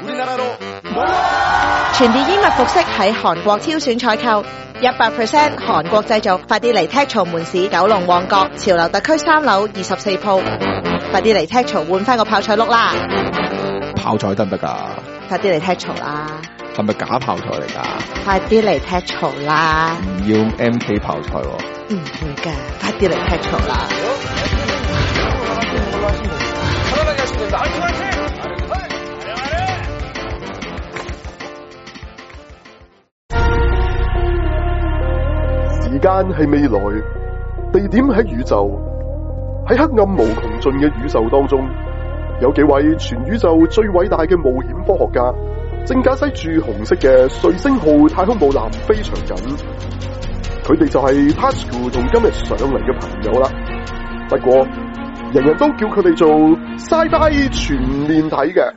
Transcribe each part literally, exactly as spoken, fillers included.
全電衣物服飾喺韓國挑選採購，一百 percent 韓國製造，快啲嚟 Tech 槽門市九龍旺角潮流特區三樓二十四鋪，快啲嚟 Tech 槽換翻個泡菜碌啦！ 泡菜得唔得㗎？ 快啲嚟 Tech 槽啦！ 係咪假泡菜嚟㗎？ 快啲嚟 Tech 槽啦！ 唔要 M K 泡菜喎。 唔會㗎，快啲嚟 Tech 槽啦！ 時間係未來，地點喺宇宙，喺黑暗無窮盡嘅宇宙當中，有幾位全宇宙最偉大嘅冒險科學家，正駕駛住紅色嘅瑞星號太空母艦飛翔緊。佢哋就係 Tasuku 同今日上嚟嘅朋友啦。不過，人人都叫佢哋做 Sci-Fi 全面睇嘅。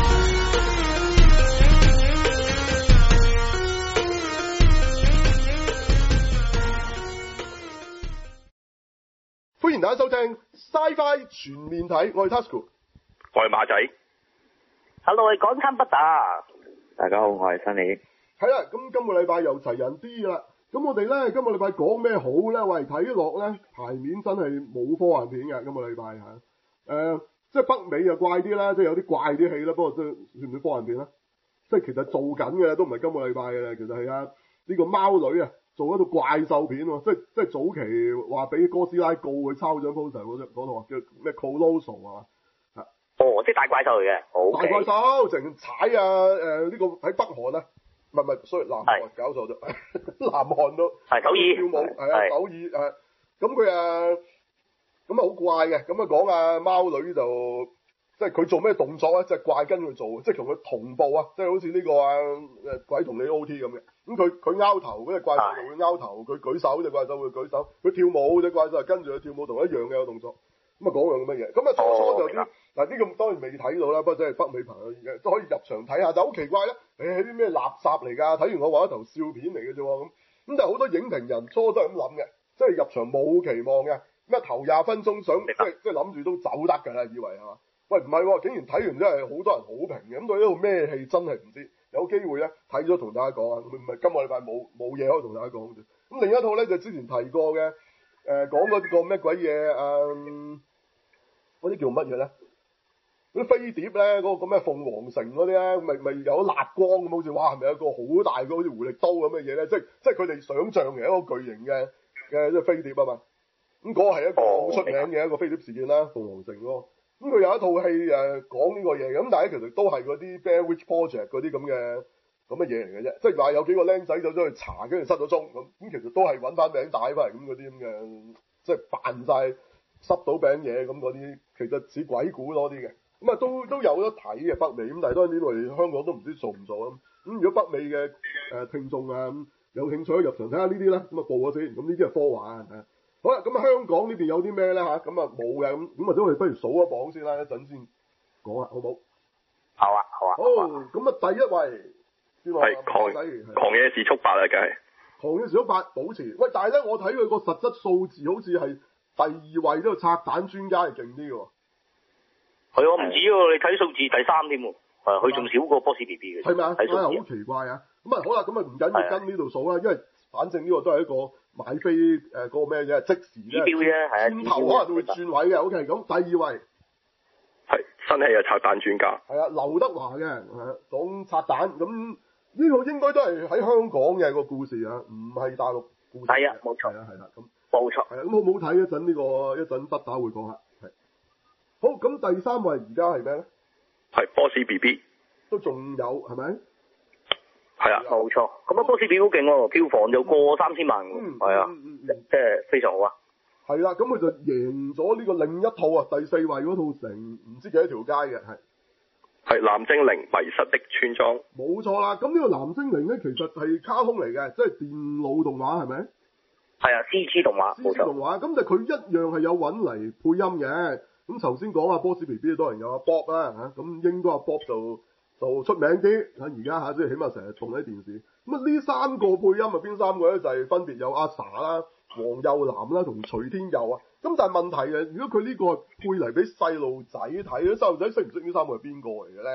歡迎大家收聽 Sci-Fi 全面睇，我係 Tasuku， 我係馬仔。 Hello， 我係港產不打。 大家好，我係新李。 係啦，咁今個禮拜又齊人啲啦。咁我哋咧今個禮拜講咩好咧？喂，睇落咧排面真係冇科幻片嘅。今個禮拜嚇，誒、呃，即係北美就怪啲啦，即係有啲怪啲戲啦。不過都算唔算科幻片咧？即係其實做緊嘅都唔係今個禮拜嘅啦。其實係啊，呢、這個貓女啊，做一套怪獸片喎。即係即係早期話俾哥斯拉告佢抄咗 poster 嗰嗰套叫咩 Colossal 係嘛？ 哦，即係大怪獸嚟嘅。好。大怪獸，淨踩啊！誒、呃，呢、這個喺北韓啊。唔係唔係，所以南韓搞錯咗，南韓都係首爾跳舞，係啊首爾誒，咁佢誒咁啊好怪嘅，咁啊講啊貓女就即係佢做咩動作咧，即係怪跟佢做，即係同佢同步啊，即係好似呢個啊誒鬼同你 O T 咁嘅，咁佢佢拗頭嗰隻怪獸就會拗頭，佢舉手隻怪獸會舉手，佢跳舞隻怪獸跟住佢跳舞同一樣嘅個動作。咁啊講樣咁嘅嘢，咁啊初初就啲嗱呢個當然未睇到啦，不過真係北美朋友都可以入場睇下，但係好奇怪咧，誒係啲咩垃圾嚟㗎？睇完我話一頭笑片嚟嘅啫喎，咁咁但係好多影評人初都係咁諗嘅，即係入場冇期望嘅，咩頭廿分鐘想即係即係諗住都走得㗎啦，以為係嘛？喂唔係喎，竟然睇完真係好多人好評嘅，咁對呢套咩戲真係唔知，有機會咧睇咗同大家講啊，唔係今個禮拜冇冇嘢可以同大家講嘅。咁另一套咧就之前提過嘅。誒、呃、講嗰個咩鬼嘢誒？嗰、嗯、啲叫乜嘢咧？嗰啲飛碟咧，嗰、那個咩鳳凰城嗰啲咧，咪咪有辣光咁，好似哇，係咪有個好大嘅好似狐狸刀咁嘅嘢咧？即係即係佢哋想像嘅一個巨型嘅嘅即係飛碟啊嘛。咁、那、嗰個係一個好出名嘅一個飛碟事件啦，鳳凰城咯。咁佢有一套戲誒講呢個嘢嘅，咁但係其實都係嗰啲 Blair Witch Project 嗰啲咁嘅。咁嘅嘢嚟嘅啫，即係話有幾個僆仔走咗去查，跟住失咗蹤咁，咁其實都係揾翻餅帶翻嚟咁嗰啲咁嘅，即係扮晒濕到餅嘢咁嗰啲，其實似鬼故多啲嘅，咁啊都都有得睇嘅北美，咁但係當然呢度嚟香港都唔知做唔做啊，咁如果北美嘅誒、呃、聽眾啊有興趣入場睇下呢啲咧，咁啊報咗先，咁呢啲係科幻啊，好啦，咁啊香港呢邊有啲咩咧吓，咁啊冇嘅，咁咁或者我哋不如數一榜先啦，一陣先講啦，好唔好？ 好啊，好啊。 好，咁啊第一位。 係狂狂野時速八啊，梗係狂野時速八保持。喂，但係咧，我睇佢個實質數字好似係第二位，都個拆彈專家係勁啲嘅喎。 係我唔止喎，你睇數字第三添喎。係，佢仲少過 Boss B B 嘅。 係咪啊？係好奇怪啊！咁啊，好啦，咁啊唔緊要跟呢度數啦，因為反正呢個都係一個買飛誒嗰個咩啫，即時指標啫，係啊。 轉頭可能會轉位嘅。OK，咁第二位係新戲嘅拆彈專家。 係啊，劉德華嘅係講拆彈咁。呢個應該都係喺香港嘅個故事啊，唔係大陸故事。 係啊，冇錯。 係啊，係啦，咁冇錯。 係啊，咁好唔好睇？一陣呢個一陣不打會講下。係。好，咁第三位而家係咩咧？係 Boss B B。 都仲有係咪？ 係啊， 冇錯。咁啊，Boss B B 好勁喎，票房就過三千萬喎。係啊，即係非常好啊。 係啦，咁佢就贏咗呢個另一套啊，第四位嗰套成唔知幾多條街嘅係。 係藍精靈迷失的村莊， 冇錯啦。咁呢個藍精靈咧，其實係卡通嚟嘅，即係電腦動畫係咪？ 係啊 ，C G 動畫，冇錯。 C G 動畫，咁但係佢一樣係有揾嚟配音嘅。咁頭先講阿 Boss B B 當然有阿 Bob 啦嚇，咁應該阿 Bob 就就出名啲。嚇而家嚇即係起碼成日同喺電視。咁啊呢三個配音啊邊三個咧就係、是、分別有阿 sa 啦、黃又南啦同徐天佑啊。咁但係問題嘅，如果佢呢個配嚟俾細路仔睇咧，細路仔識唔識呢三個係邊個嚟嘅咧？咁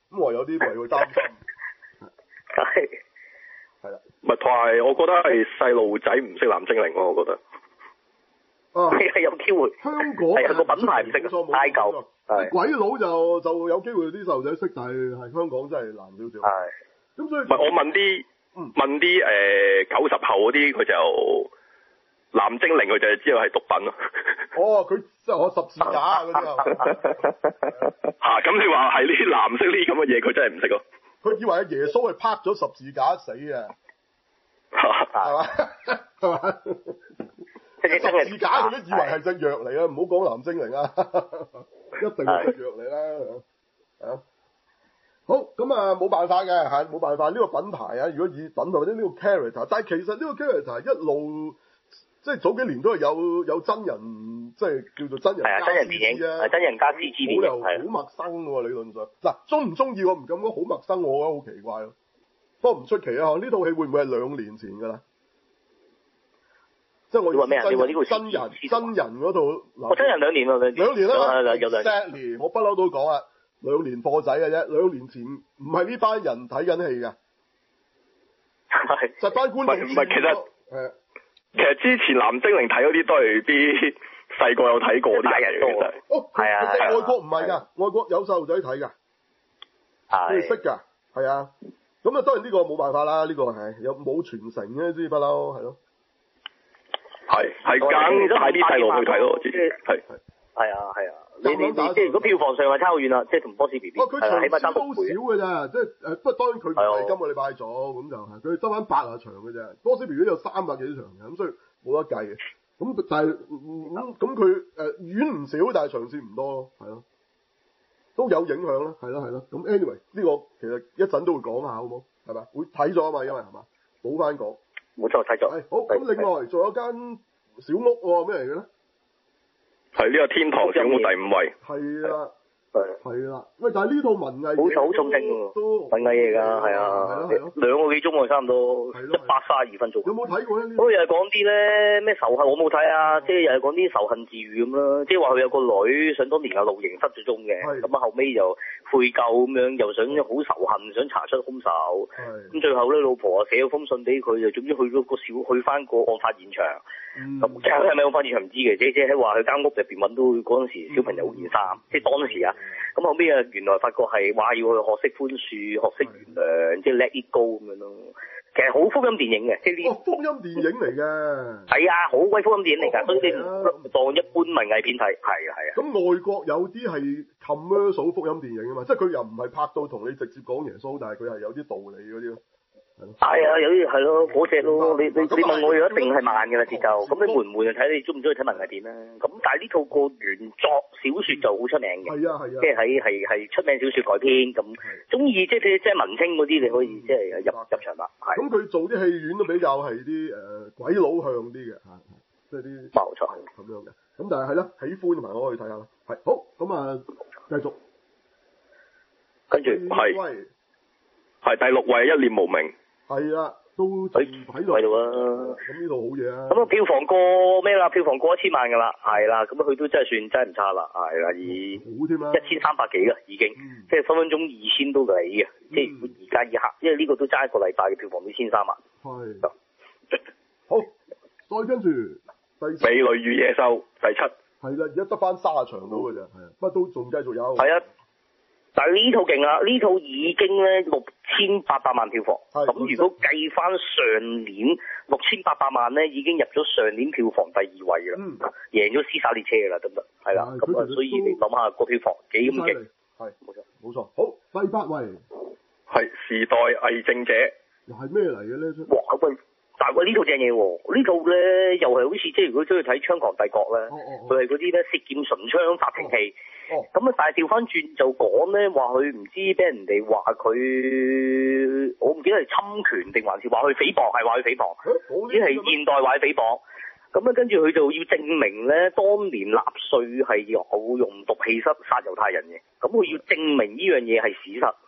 咁我有啲為佢擔心。 係係啦。 咪同埋我覺得係細路仔唔識藍精靈喎，我覺得。 啊， 係有機會。 香港係個品牌唔識，太舊。係。 鬼佬就就有機會啲細路仔識，但係係香港真係難少少。 係。 咁所以。 唔係我問啲、嗯、問啲誒九十後嗰啲，佢就藍精靈佢就知道係毒品咯。 哦，佢即係我十字架嗰啲啊。 嚇！咁你話係呢啲藍色呢啲咁嘅嘢，佢真係唔識咯。 佢以為阿耶穌係拍咗十字架死啊。係嘛？係嘛？十字架佢都以為係隻藥嚟啊！唔好講藍精靈啊，一定係隻藥嚟啦。啊，好咁啊，冇辦法嘅嚇，冇辦法呢、呢個品牌啊。如果以品牌或者呢個 character，但係其實呢個 character 一路即係早幾年都係有有真人，即係叫做真人加 C G 啊， 真人加 C G 好又好陌生喎理論上。嗱，中唔中意我唔敢講，好陌生我覺得好奇怪咯。不過唔出奇啊！呢套戲會唔會係兩年前㗎啦？即係我話咩啊？你話呢個真人真人嗰套， 我真人兩年喎， 兩年啦嘛， 有兩年。我不嬲都講啊，兩年貨仔嘅啫。兩年前唔係呢班人睇緊戲嘅， 係實班觀眾。 唔係，其實係其實之前藍精靈睇嗰啲都係啲細個有睇過啲人嚟嘅。 哦，係啊，其實外國唔係㗎，外國有細路仔睇㗎，佢哋識㗎，係啊。咁啊，當然呢個冇辦法啦，呢、呢個係有冇傳承嘅，知不嬲係咯。 係係梗都係啲細路去睇咯，即係係係啊係啊，你你即係如果票房上係差好遠啦，即係同波士 B B， 佢場次都少嘅咋，即係誒，不過當然佢唔係今個禮拜做，咁就係佢得翻八啊場嘅啫。波士 B B 有三百幾場嘅，咁所以冇得計嘅。咁但係咁咁佢誒遠唔少，但係場次唔多咯，係咯，都有影響啦，係咯係咯。咁 anyway 呢個其實一陣都會講下好冇？係咪？會睇咗啊嘛，因為係嘛，補翻講。 冇錯，睇咗。 係好咁，另外仲有間小屋喎，咩嚟嘅咧？ 係呢個天堂小屋第五位。 係啦，係啦。喂，但係呢套文藝好好重聲喎， 都文藝嚟㗎，係啊，兩個幾鐘喎，差唔多一百三十二分鐘。 有冇睇過咧？ 咁又係講啲咧咩仇恨，我冇睇啊，即係又係講啲仇恨治癒咁啦，即係話佢有個女想當年有露營失咗蹤嘅，咁啊後尾就悔疚咁樣，又想好仇恨，想查出兇手，咁最後咧老婆啊寫咗封信俾佢，就總之去咗個小去翻個案發現場，咁即係係咪案發現場唔知嘅，即即係話佢間屋入邊揾到嗰陣時小朋友件衫，即係當時啊，咁後尾啊原來發覺係話要去學識寬恕，學識原諒，即係 let it go 咁樣咯。其實好福音電影嘅，即係呢。哦，福音電影嚟嘅。係啊，好鬼福音電影嚟㗎，所以你當一般文藝片睇，係啊係啊。咁外國有啲係 commercial 福音電影啊嘛，即係佢又唔係拍到同你直接講耶穌，但係佢係有啲道理嗰啲咯。 係啊，有啲係咯，嗰隻咯，你你你問我，一定係慢㗎啦節奏。咁你悶唔悶就睇你中唔中意睇文藝片啦。咁但係呢套個原作小説就好出名嘅， 係啊係啊， 即係喺係係出名小説改編咁，中意即係即係文青嗰啲你可以即係入入場啦。係。咁佢做啲戲院都比較係啲誒鬼佬向啲嘅嚇，即係啲冇錯咁樣嘅。咁但係係啦，喜歡埋我去睇下啦。係好咁啊，繼續。 跟住係係第六位一念無明。 係啦，都喺度喺度啊！ 咁呢度好嘢啊！ 咁啊，票房過咩啦？票房過一千萬噶啦，係啦，咁啊，佢都真係算真係唔差啦，係啦，以好添啦， 一千三百幾噶已經，嗯、即係分分鐘二千都嚟嘅，嗯、即係而家以下，因為呢個都爭一個禮拜嘅票房都千三萬。係。 好，再跟住第美女與野獸第七。 係啦，而家得翻卅場到嘅啫，係啊，不過都仲繼續有。 係啊。但係呢套勁啊！呢套已經咧六千八百萬票房，咁如果計翻上年六千八百萬咧，已經入咗上年票房第二位啦，嗯、贏咗《屍殺列車》噶啦，得唔得？係啦，咁啊，所以你諗下個票房幾咁勁， 係冇錯冇錯。好，第八位係《時代偽證者》， 又係咩嚟嘅咧？ 哇！喂，但係喂呢套正嘢喎，呢套咧又係好似即係如果中意睇《槍狂帝國》咧，佢係嗰啲咧舌劍唇槍法庭戲。哦，咁啊，但係調翻轉就講咧，話佢唔知俾人哋話佢，我唔記得係侵權定還是話佢誹謗，係話佢誹謗，只係現代話佢誹謗。咁啊，跟住佢就要證明咧，當年納粹係有用毒氣室殺猶太人嘅，咁佢要證明呢樣嘢係事實。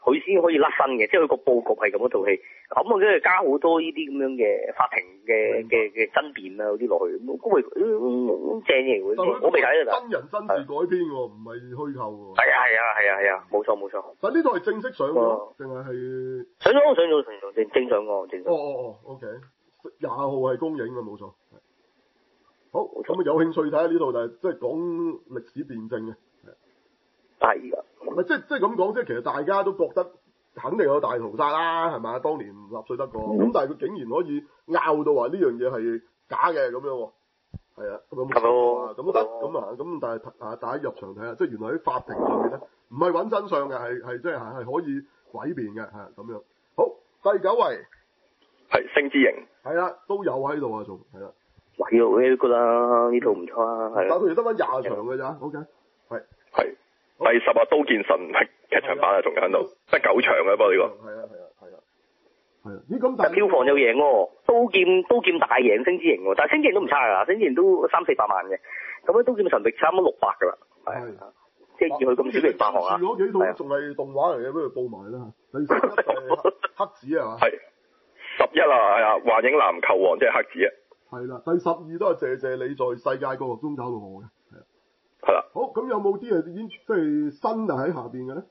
佢先可以甩身嘅，即係佢個佈局係咁一套戲。咁啊，跟住加好多呢啲咁樣嘅法庭嘅嘅嘅爭辯啊嗰啲落去，咁咁咪正嘢喎。我未睇啊， 真人真事改編喎，唔係虛構喎。 係啊係啊係啊係啊，冇錯冇錯。 但呢套係正式上咗，定係係上咗上咗上咗正正上個正。 哦哦哦 ，OK， 廿號係公映嘅冇錯。好，咁啊有興趣睇下呢套就係即係講歷史辯證嘅。 係啊。 唔係即係即係咁講，即係其實大家都覺得肯定有大屠殺啦，係咪？當年納粹德國，咁、嗯、但係佢竟然可以拗到話呢樣嘢係假嘅咁樣喎。係啊，咁咁咁都得，咁啊咁但係啊大家入場睇下，即係原來喺法庭上面咧，唔係揾真相嘅，係係即係係可以詭辯嘅，係咁樣。好，第九位係星之形， 係啦，都有喺度啊，仲係啦。 喂，我覺得呢套唔錯啊，係。 但係佢哋得翻廿場嘅咋 ，OK， 係係。第十啊，刀劍神係劇場版啊，仲喺度，得九場嘅，不過呢個。 係啊係啊係啊。係啊，咦咁但係票房又贏喎，刀劍刀劍大贏星之形喎，但係星之形都唔差㗎，星之形都三四百萬嘅，咁樣刀劍神域差唔多六百㗎啦，係，即係以佢咁少力爆行啊。 嗰幾套仲係動畫嚟嘅，不如報埋啦。第十一係黑子啊嘛。係。 十一啊，係啊，幻影籃球王即係黑子啊。 係啦，第十二都係謝謝你在世界各國中找到我嘅。 係啦， 好，咁有冇啲係已經即係新就喺下邊嘅咧？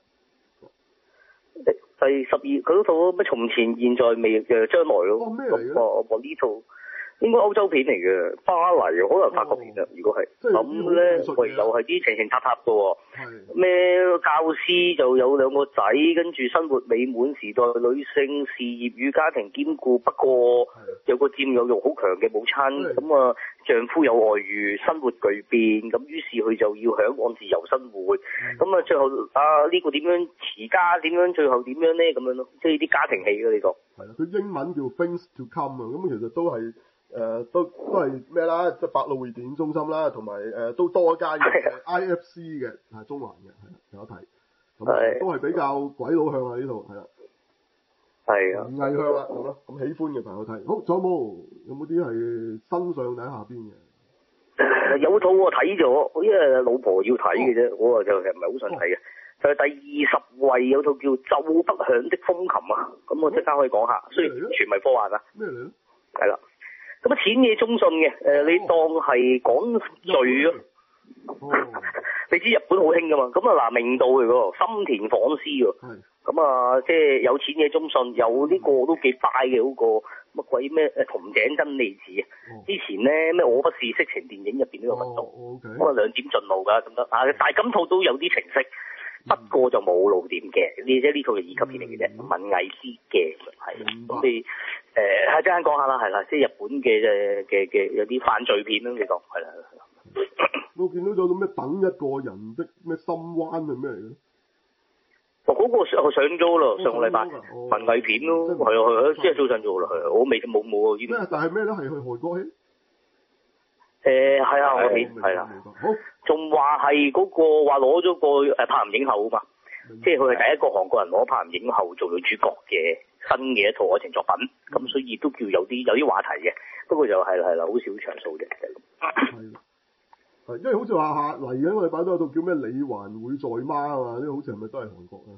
第十二佢嗰套咩？從前、現在、未嘅將來咯。 哦，咩嚟嘅？ 我我呢套應該歐洲片嚟嘅，巴黎可能法國片啊。如果係咁咧，喂又係啲情情塔塔嘅喎。咩教師就有兩個仔，跟住生活美滿，時代女性，事業與家庭兼顧。不過有個佔有欲好強嘅母親，咁啊丈夫有外遇，生活巨變，咁於是佢就要嚮往自由生活。咁啊最後啊呢、呢個點樣持家？點樣最後點樣咧？咁樣咯，即係啲家庭戲咯呢個。係啦， 佢英文叫 Things to Come 啊，咁其實都係。誒、呃，都都係咩啦？即係百老匯電影中心啦，同埋誒都多一間嘅 I F C 嘅，係中環嘅，係有得睇。咁都係比較鬼佬向啊呢套，係啦。係啊。文藝向啦，咁咯，咁喜歡嘅朋友睇。好，仲有冇？有冇啲係新上喺下邊嘅？ 有套我睇咗，因為老婆要睇嘅啫，我就其實唔係好想睇嘅。就係第二十位有套叫《奏不響的風琴》啊，咁我即刻可以講下，雖然全係科幻啊。 咩嚟咧？ 係啦。咁啊，淺野忠信嘅，誒、呃，你當係講罪咯。哦、你知日本好興噶嘛？咁啊，嗱，明道嚟喎，深田晃司喎。咁啊，即係有淺野忠信，有呢個都幾快嘅嗰個乜鬼咩誒筒井真理子啊。哦、之前咧咩我不是色情電影入邊呢個運動，咁啊、哦 okay、兩點進路㗎咁得啊，但係今套都有啲情色。不過就冇露點嘅，呢即呢套係二級片嚟嘅啫，文藝師嘅係，咁你誒係陣間講下啦，係啦，即係日本嘅嘅嘅有啲犯罪片咯，你講係啦係啦。 我見到咗咩等一個人的咩心灣係咩嚟嘅？ 哦，嗰、那個上上咗啦，上個禮拜、哦、文藝片咯，係啊係啊，即係早上做啦，係啊，我未冇冇啊呢啲。咩？但係咩咧？係去韓國戲？誒係啊，我片係啦，仲話係嗰個話攞咗個誒柏林影后啊嘛，即係佢係第一個韓國人攞柏林影后做女主角嘅新嘅一套愛情作品，咁、嗯、所以都叫有啲有啲話題嘅，不過就係啦係啦，好少場數嘅。係，係，因為好似話下嚟緊我哋擺咗套叫咩？你還會在嗎啊嘛？呢個好似係咪都係韓國啊？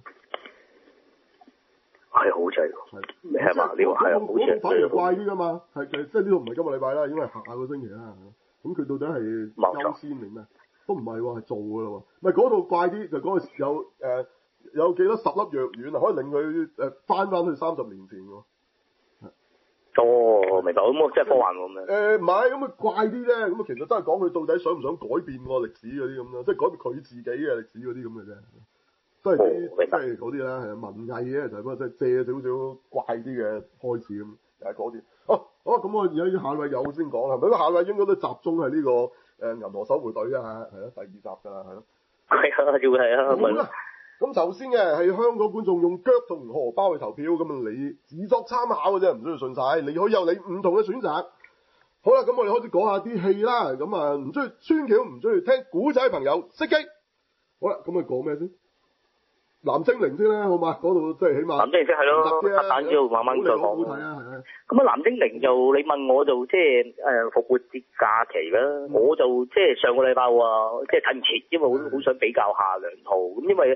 係好正，係係嘛？呢個係啊，好正。反而怪啲㗎嘛，係即係呢度唔係今個禮拜啦，應該係下個星期啦。咁佢到底係優先定咩？都唔係喎，係做㗎啦喎。唔係嗰度怪啲，就嗰個有誒、呃、有幾多十粒藥丸啊，可以令佢誒翻翻去三十年前喎。哦，明白。咁我即係科幻喎咁樣。誒唔係，咁啊怪啲啫。咁啊其實都係講佢到底想唔想改變個歷史嗰啲咁咯，即係改變佢自己嘅歷史嗰啲咁嘅啫。都係啲即係嗰啲啦，係文藝嘅就係不過即係借少少怪啲嘅開始咁，就係嗰啲。哦，好咁我而家下位有先講啦，係咪？下位應該都集中係呢、這個誒、呃、銀河守護隊啊，係咯，第二集㗎啦，係咯。係啊，要係啊。好啦，咁首先嘅係香港觀眾用腳同荷包去投票，咁啊你只作參考嘅啫，唔需要信晒。你可以有你唔同嘅選擇。好啦，咁我哋開始講下啲戲啦。咁啊唔中意穿橋，唔中意聽古仔嘅朋友熄機。好啦，咁我講咩先？藍精靈先啦，好嘛？嗰度即係起碼藍精靈先係咯，核彈之後慢慢再講。咁啊，藍精靈就你問我就即係誒復活節假期啦，嗯、我就即係上個禮拜話即係睇唔切，因為好好想比較下兩套。咁因為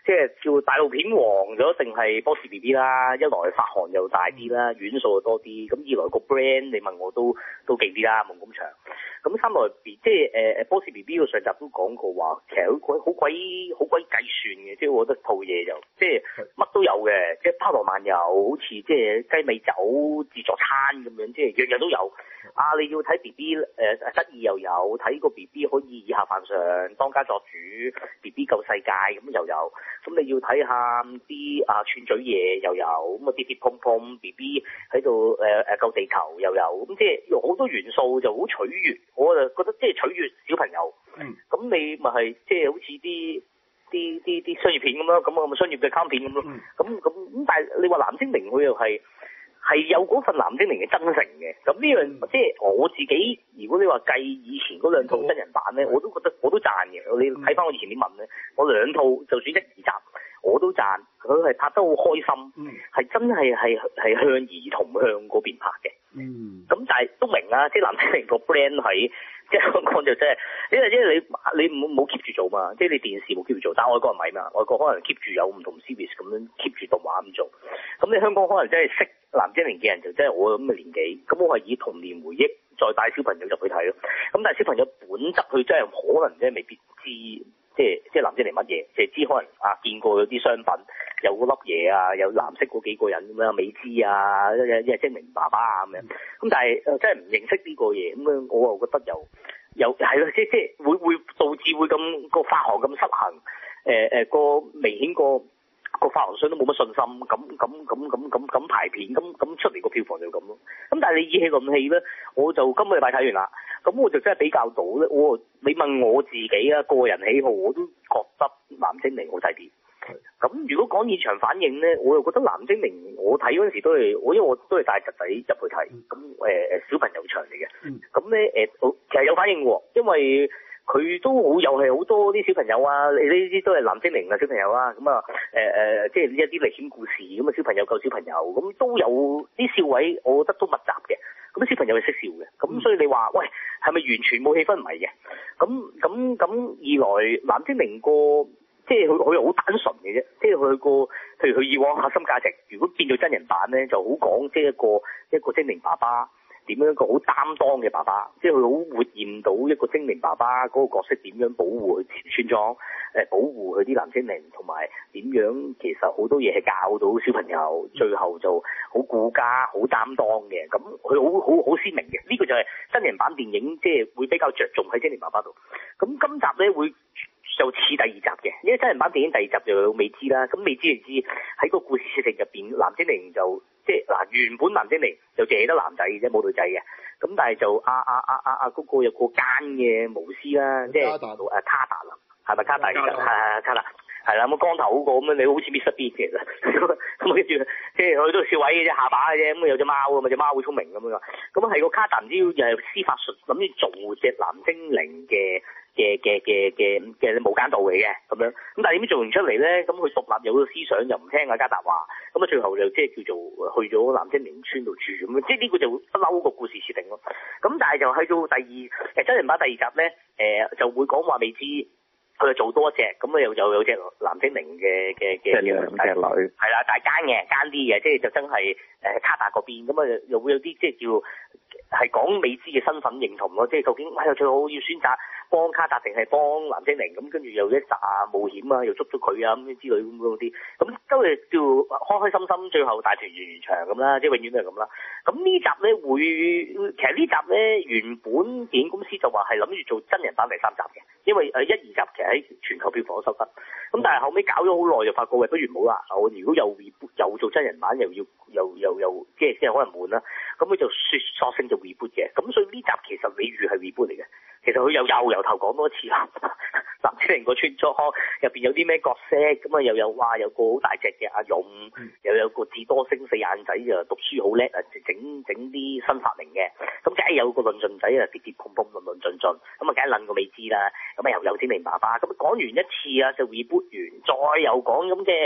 即係叫大陸片王咗，定係波士 B B 啦。一來發行又大啲啦，院數又多啲。咁二來個 brand 你問我都都勁啲啦，夢工場。咁三來即係誒誒波士 B B 個上集都講過話，其實好鬼好鬼好鬼計算嘅，即係我覺得套嘢就即係乜都有嘅，即係包羅萬有，好似即係雞尾酒自助餐咁樣，即係樣樣都有。啊，你要睇 B B 誒得意又有，睇個 B B 可以以下犯上，當家作主 ，B B 救世界咁又有。咁你要睇下啲啊串嘴嘢又有，咁啊跌跌碰碰 B B 喺度誒誒救地球又有，咁即係有好多元素就好取悅，我就覺得即係取悅小朋友。嗯。咁你咪係即係好似啲啲啲啲商業片咁咯，咁啊咪商業嘅卡通片咁咯。咁咁咁，但係你話藍精靈佢又係。係有嗰份藍精靈嘅真誠嘅，咁呢樣即係我自己。如果你話計以前嗰兩套真人版咧，我都覺得我都讚嘅。你睇翻我以前啲文咧，我兩套就算一二集我都讚，佢係拍得好開心，係、嗯、真係係係向兒童向嗰邊拍嘅。嗯，咁但係都明啦，即係藍精靈個 brand 喺即係香港就真係，因為因為你你唔冇 keep 住做嘛，即係你電視冇 keep 住做，但係外國唔係嘛，外國可能 keep 住有唔同 series 咁樣 keep 住動畫咁做，咁你香港可能真係識藍精靈嘅人就真係我咁嘅年紀，咁我係以童年回憶再帶小朋友入去睇咯，咁但係小朋友本質佢真係可能真係未必知，即係即係藍精靈乜嘢，即係知可能啊見過有啲商品有嗰粒嘢啊，有藍色嗰幾個人咁樣，美姿啊，一一係精靈爸爸啊咁樣，咁但係誒真係唔認識呢個嘢，咁樣我又覺得又又係咯，即即係會會導致會咁個發行咁失衡，誒誒個明顯個。個發行商都冇乜信心，咁咁咁咁咁咁排片，咁咁出嚟個票房就咁咯。咁但係你以戲論戲咧，我就今個禮拜睇完啦。咁我就真係比較到咧，我你問我自己啊，個人喜好我都覺得藍精靈好睇啲。咁如果講現場反應咧，我又覺得藍精靈我睇嗰陣時都係，我因為我都係帶侄仔入去睇，咁誒誒小朋友場嚟嘅。咁咧誒，其實有反應喎，因為。佢都好又係好多啲小朋友啊，你呢啲都係藍精靈嘅小朋友啊，咁啊誒誒，即係一啲歷險故事咁啊，小朋友救小朋友，咁都有啲笑位，我覺得都密集嘅，咁小朋友係識笑嘅，咁所以你話喂係咪完全冇氣氛？唔係嘅，咁咁咁二來藍精靈個即係佢佢又好單純嘅啫，即係佢個譬如佢以往核心價值，如果變咗真人版咧，就好講即係一個一個精靈爸爸。點樣一個好擔當嘅爸爸，即係佢好活現到一個精靈爸爸嗰個角色點樣保護佢村莊，誒保護佢啲藍精靈，同埋點樣其實好多嘢係教到小朋友，最後就好顧家、好擔當嘅。咁佢好好好鮮明嘅，呢、這個就係真人版電影即係會比較着重喺精靈爸爸度。咁今集咧會就似第二集嘅，因為真人版電影第二集就有未知啦。咁未知就知喺個故事設定入邊，藍精靈就。即係嗱，原本藍精靈就淨係得男仔嘅啫，冇女仔嘅。咁但係就啊啊啊啊啊嗰個有個奸嘅巫師啦，即係誒卡達啦，係咪卡達？係係卡達，係啦，咁光頭嗰個咁樣，你好似 Mister Bean 其實。咁跟住即係佢都笑位嘅啫，下巴嘅啫。咁有隻貓啊嘛，隻貓好聰明咁樣。咁係個卡達唔知又係司法術諗住做隻藍精靈嘅。嘅嘅嘅嘅嘅無間道嚟嘅咁樣，咁但係點知做完出嚟咧？咁佢獨立有個思想，又唔聽阿加達話，咁啊最後就即係叫做去咗藍精靈村度住咁樣，即係呢個就不嬲個故事設定咯。咁但係就去到第二誒真人版第二集咧，誒、呃、就會講話未知，佢就做多一隻，咁啊又又有隻藍精靈嘅嘅嘅嘅女，係啦，但係奸嘅奸啲嘅，即係就真係誒卡達嗰邊，咁啊又會有啲即係叫係講未知嘅身份認同咯，即係究竟喂最好要選擇。幫卡達定係幫藍精靈咁，跟住又一集啊冒險啊，又捉咗佢啊咁之類咁嗰啲，咁都係叫開開心心，最後大團圓完場咁啦，即係永遠都係咁啦。咁呢集咧會，其實呢集咧原本電影公司就話係諗住做真人版第三集嘅，因為誒一二集其實喺全球票房都收得，咁但係後尾搞咗好耐就發覺喂不如唔好啦，我如果又 reboot 又做真人版又要又又又即係即係可能悶啦，咁佢就說索性就 reboot 嘅，咁所以呢集其實你預係 reboot 嚟嘅。其實佢又又由頭講多次啦，藍精靈個村莊入邊有啲咩角色咁啊？又有哇有個好大隻嘅阿勇，嗯、又有個智多星四眼仔就讀書好叻啊，整整啲新發明嘅，咁梗係有個論盡仔啊，跌跌碰碰論論盡盡，咁啊梗係論個未知啦，咁啊又有精靈爸爸，咁講完一次啊就 reboot 完，再又講咁嘅。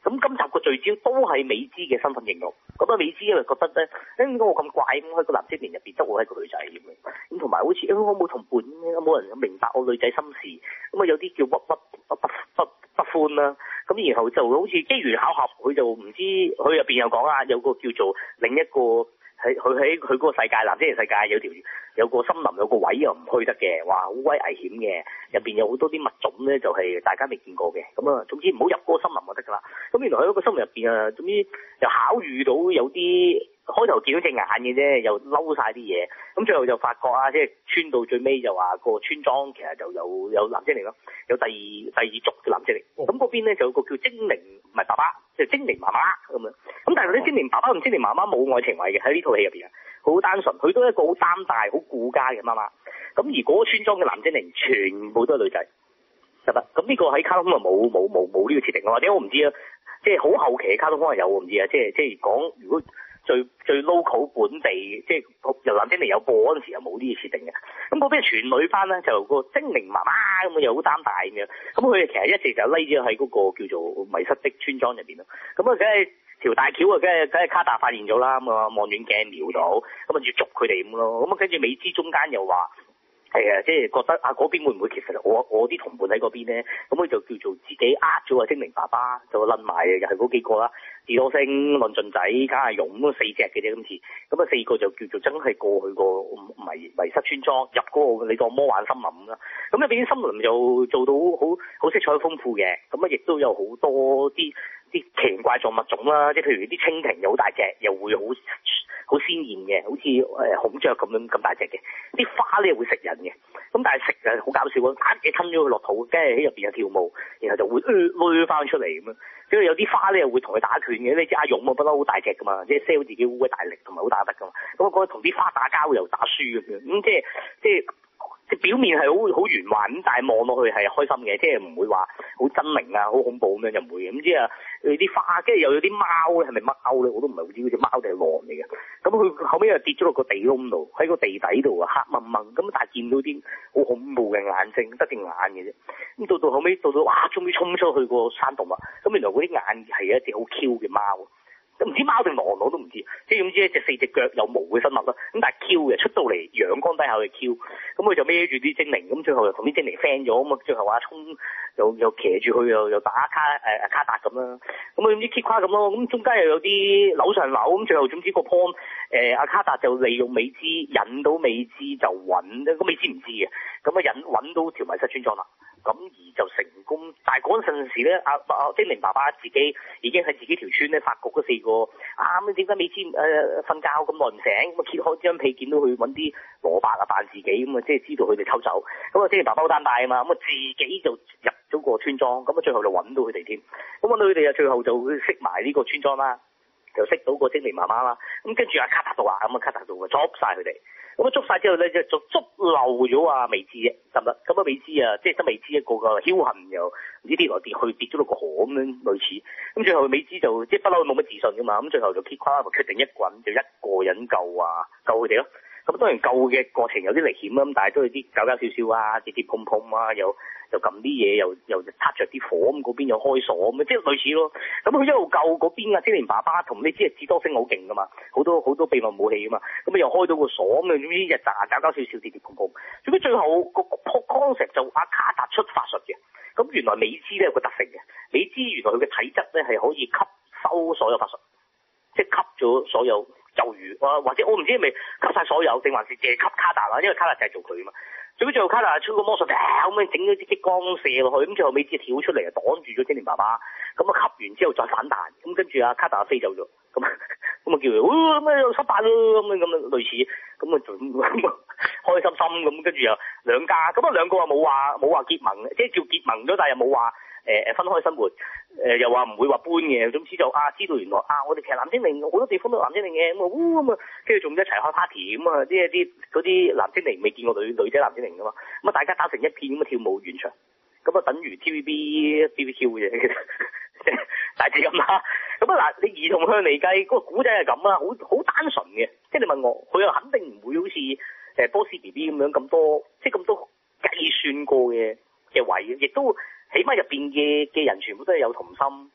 咁今集個聚焦都係美姿嘅身份認同。咁啊美姿因為覺得咧，誒點解我咁怪咁喺個藍精靈入邊得我係個女仔咁樣，咁同埋好似誒我冇同伴咧，冇人明白我女仔心事，咁啊有啲叫鬱鬱不不不不歡啦。咁然後就好似機緣巧合，佢就唔知佢入邊又講啊，有個叫做另一個。喺佢喺佢嗰個世界，藍精靈世界有條有個森林，有個位又唔去得嘅，話好鬼危險嘅，入邊有好多啲物種咧，就係、是、大家未見過嘅。咁啊，總之唔好入嗰個森林就得㗎啦。咁原來喺嗰個森林入邊啊，總之又巧遇到有啲開頭見到隻眼嘅啫，又嬲晒啲嘢。咁最後就發覺啊，即係穿到最尾就話個村莊其實就有有藍精靈咯，有第二第二族嘅藍精靈。咁嗰邊咧就有個叫精靈唔係爸爸，就係、精靈媽媽咁樣。咁但係啲精靈爸爸同精靈媽媽冇愛情位嘅喺呢套戲入邊啊，好單純，佢都係一個好擔大、好顧家嘅媽媽。咁而嗰個村莊嘅藍精靈全部都係女仔，得唔得？咁呢個喺卡通啊冇冇冇冇呢個設定啊，或者我唔知啊，即係好後期嘅卡通可能有我唔知啊，即係即係講如果。最最 local 本地，即係由藍精靈有播嗰陣時又冇呢啲設定嘅。咁嗰邊全女班咧，就個精靈媽媽咁啊，又好擔大咁樣。咁佢哋其實一直就匿咗喺嗰個叫做迷失的村莊入邊咯。咁啊，梗係條大橋啊，梗係梗係卡達發現咗啦。咁啊，望遠鏡瞄到，咁啊要捉佢哋咁咯。咁啊，跟住美姿中間又話。係啊，即係覺得啊嗰邊會唔會其實我我啲同伴喺嗰邊咧？咁佢就叫做自己呃咗個精靈爸爸，就撚埋又係嗰幾個啦，智多星、論盡仔、加阿勇咁四隻嘅啫今次，咁啊四個就叫做真係過去個迷迷失村莊，入嗰個你當魔幻森林咁啦。咁入邊啲森林就做到好好色彩豐富嘅，咁啊亦都有好多啲啲奇形怪狀物種啦，即係譬如啲蜻蜓又好大隻，又會好好鮮豔嘅，好似誒孔雀咁樣咁大隻嘅，啲花咧會食人嘅，咁但係食啊好搞笑啊，一嘢吞咗佢落肚，跟住喺入邊又跳舞，然後就會攞翻出嚟咁樣，跟住有啲花咧又會同佢打拳嘅，你知阿勇啊不嬲好大隻噶嘛，即係 sell 自己好鬼大力同埋好打得噶嘛，咁我覺得同啲花打交又打輸咁樣，咁即係即係。即表面係好好圓滑咁，但係望落去係開心嘅，即係唔會話好猙獰啊、好恐怖咁樣就唔會嘅。咁即係佢啲花，跟住又有啲貓咧，係咪貓咧？我都唔係好知嗰隻貓定係狼嚟嘅。咁佢後尾又跌咗落個地窿度，喺個地底度啊，黑掹掹咁，但係見到啲好恐怖嘅眼睛，得隻眼嘅啫。咁到到後尾到到哇，終於衝出去個山洞啦！咁原來嗰啲眼係一隻好 Q 嘅貓。都唔知貓定狼我都唔知，即係總之一隻四隻腳有毛嘅生物啦。咁但係 Q 嘅出到嚟陽光底下嘅 Q，咁佢就孭住啲精靈，咁最後又同啲精靈 friend 咗，咁啊最後阿聰又又騎住佢又又打卡誒、呃、卡達咁啦。咁啊總之 keep 卡咁咯。咁中間又有啲樓上樓，咁最後總之個 point 誒阿卡達就利用美姿引到美姿就揾，個美姿唔知嘅，咁啊引揾到條迷失村莊啦。咁而就成功，但係嗰陣時咧，阿、啊、阿、啊、精靈爸爸自己已經喺自己條村咧發覺嗰四個啊，咁點解美姿誒瞓覺咁耐唔醒？咁啊揭開張被見到佢揾啲蘿蔔啊扮自己，咁啊即係知道佢哋偷走。咁啊精靈爸爸好擔大啊嘛，咁啊自己就入咗個村莊，咁啊最後就揾到佢哋添。咁揾到佢哋啊，最後就識埋呢個村莊啦，就識到個精靈媽媽啦。咁跟住阿卡達度啊，咁啊卡達度啊捉晒佢哋。咁啊捉晒之後咧，就就捉漏咗啊美姿啫，得唔得？咁啊美姿啊，即係得美姿一個個僥倖又唔知跌來跌去，跌咗落個河咁樣類似。咁最後美姿就即係不嬲冇乜自信噶嘛，咁最後就 keep quiet，決定一個人就一個人救啊救佢哋咯。咁當然救嘅過程有啲危險啦，咁但係都係啲搞搞笑笑啊，跌跌碰碰啊，又又撳啲嘢，又又擦着啲火，咁嗰邊又開鎖咁，即係類似咯。咁佢一路救嗰邊啊，精靈爸爸同你知係智多星好勁噶嘛，好多好多秘密武器噶嘛，咁啊又開到個鎖咁啊，總之日雜搞搞笑笑跌跌碰碰。總之最後個 concept 就阿卡達出法術嘅，咁原來美姿咧有個特性嘅，美姿原來佢嘅體質咧係可以吸收所有法術，即係吸咗所有。就如啊，或者我唔知係咪吸晒所有，定還是淨係吸卡達啦？因為卡達就係做佢啊嘛。最尾最後卡達出個魔術，咁樣整咗啲激光射落去，咁最後美姿跳出嚟啊，擋住咗精靈爸爸。咁啊吸完之後再反彈，咁跟住啊卡達飛走咗，咁咁啊叫佢，咁啊又失敗咯，咁樣咁樣類似，咁啊就開心心咁，跟住又兩家，咁啊兩個啊冇話冇話結盟，即係叫結盟咗，但係又冇話。誒誒分開生活，誒、呃、又話唔會話搬嘅，總之就啊知道原來啊我哋其實藍精靈好多地方都有藍精靈嘅，咁啊烏咁啊，跟住仲一齊開 party 咁啊，啲啲嗰啲藍精靈未見過女女仔藍精靈噶嘛，咁啊大家打成一片咁啊跳舞完場，咁啊等於 T V B B B Q 嘅啫，即係大致咁啦。咁啊嗱，你兒童向嚟計，嗰個古仔係咁啊，好好單純嘅，即係你問我，佢又肯定唔會好似誒波斯 B B 咁樣咁多，即係咁多計算過嘅嘅位，亦都。起碼入邊嘅嘅人全部都係有童心，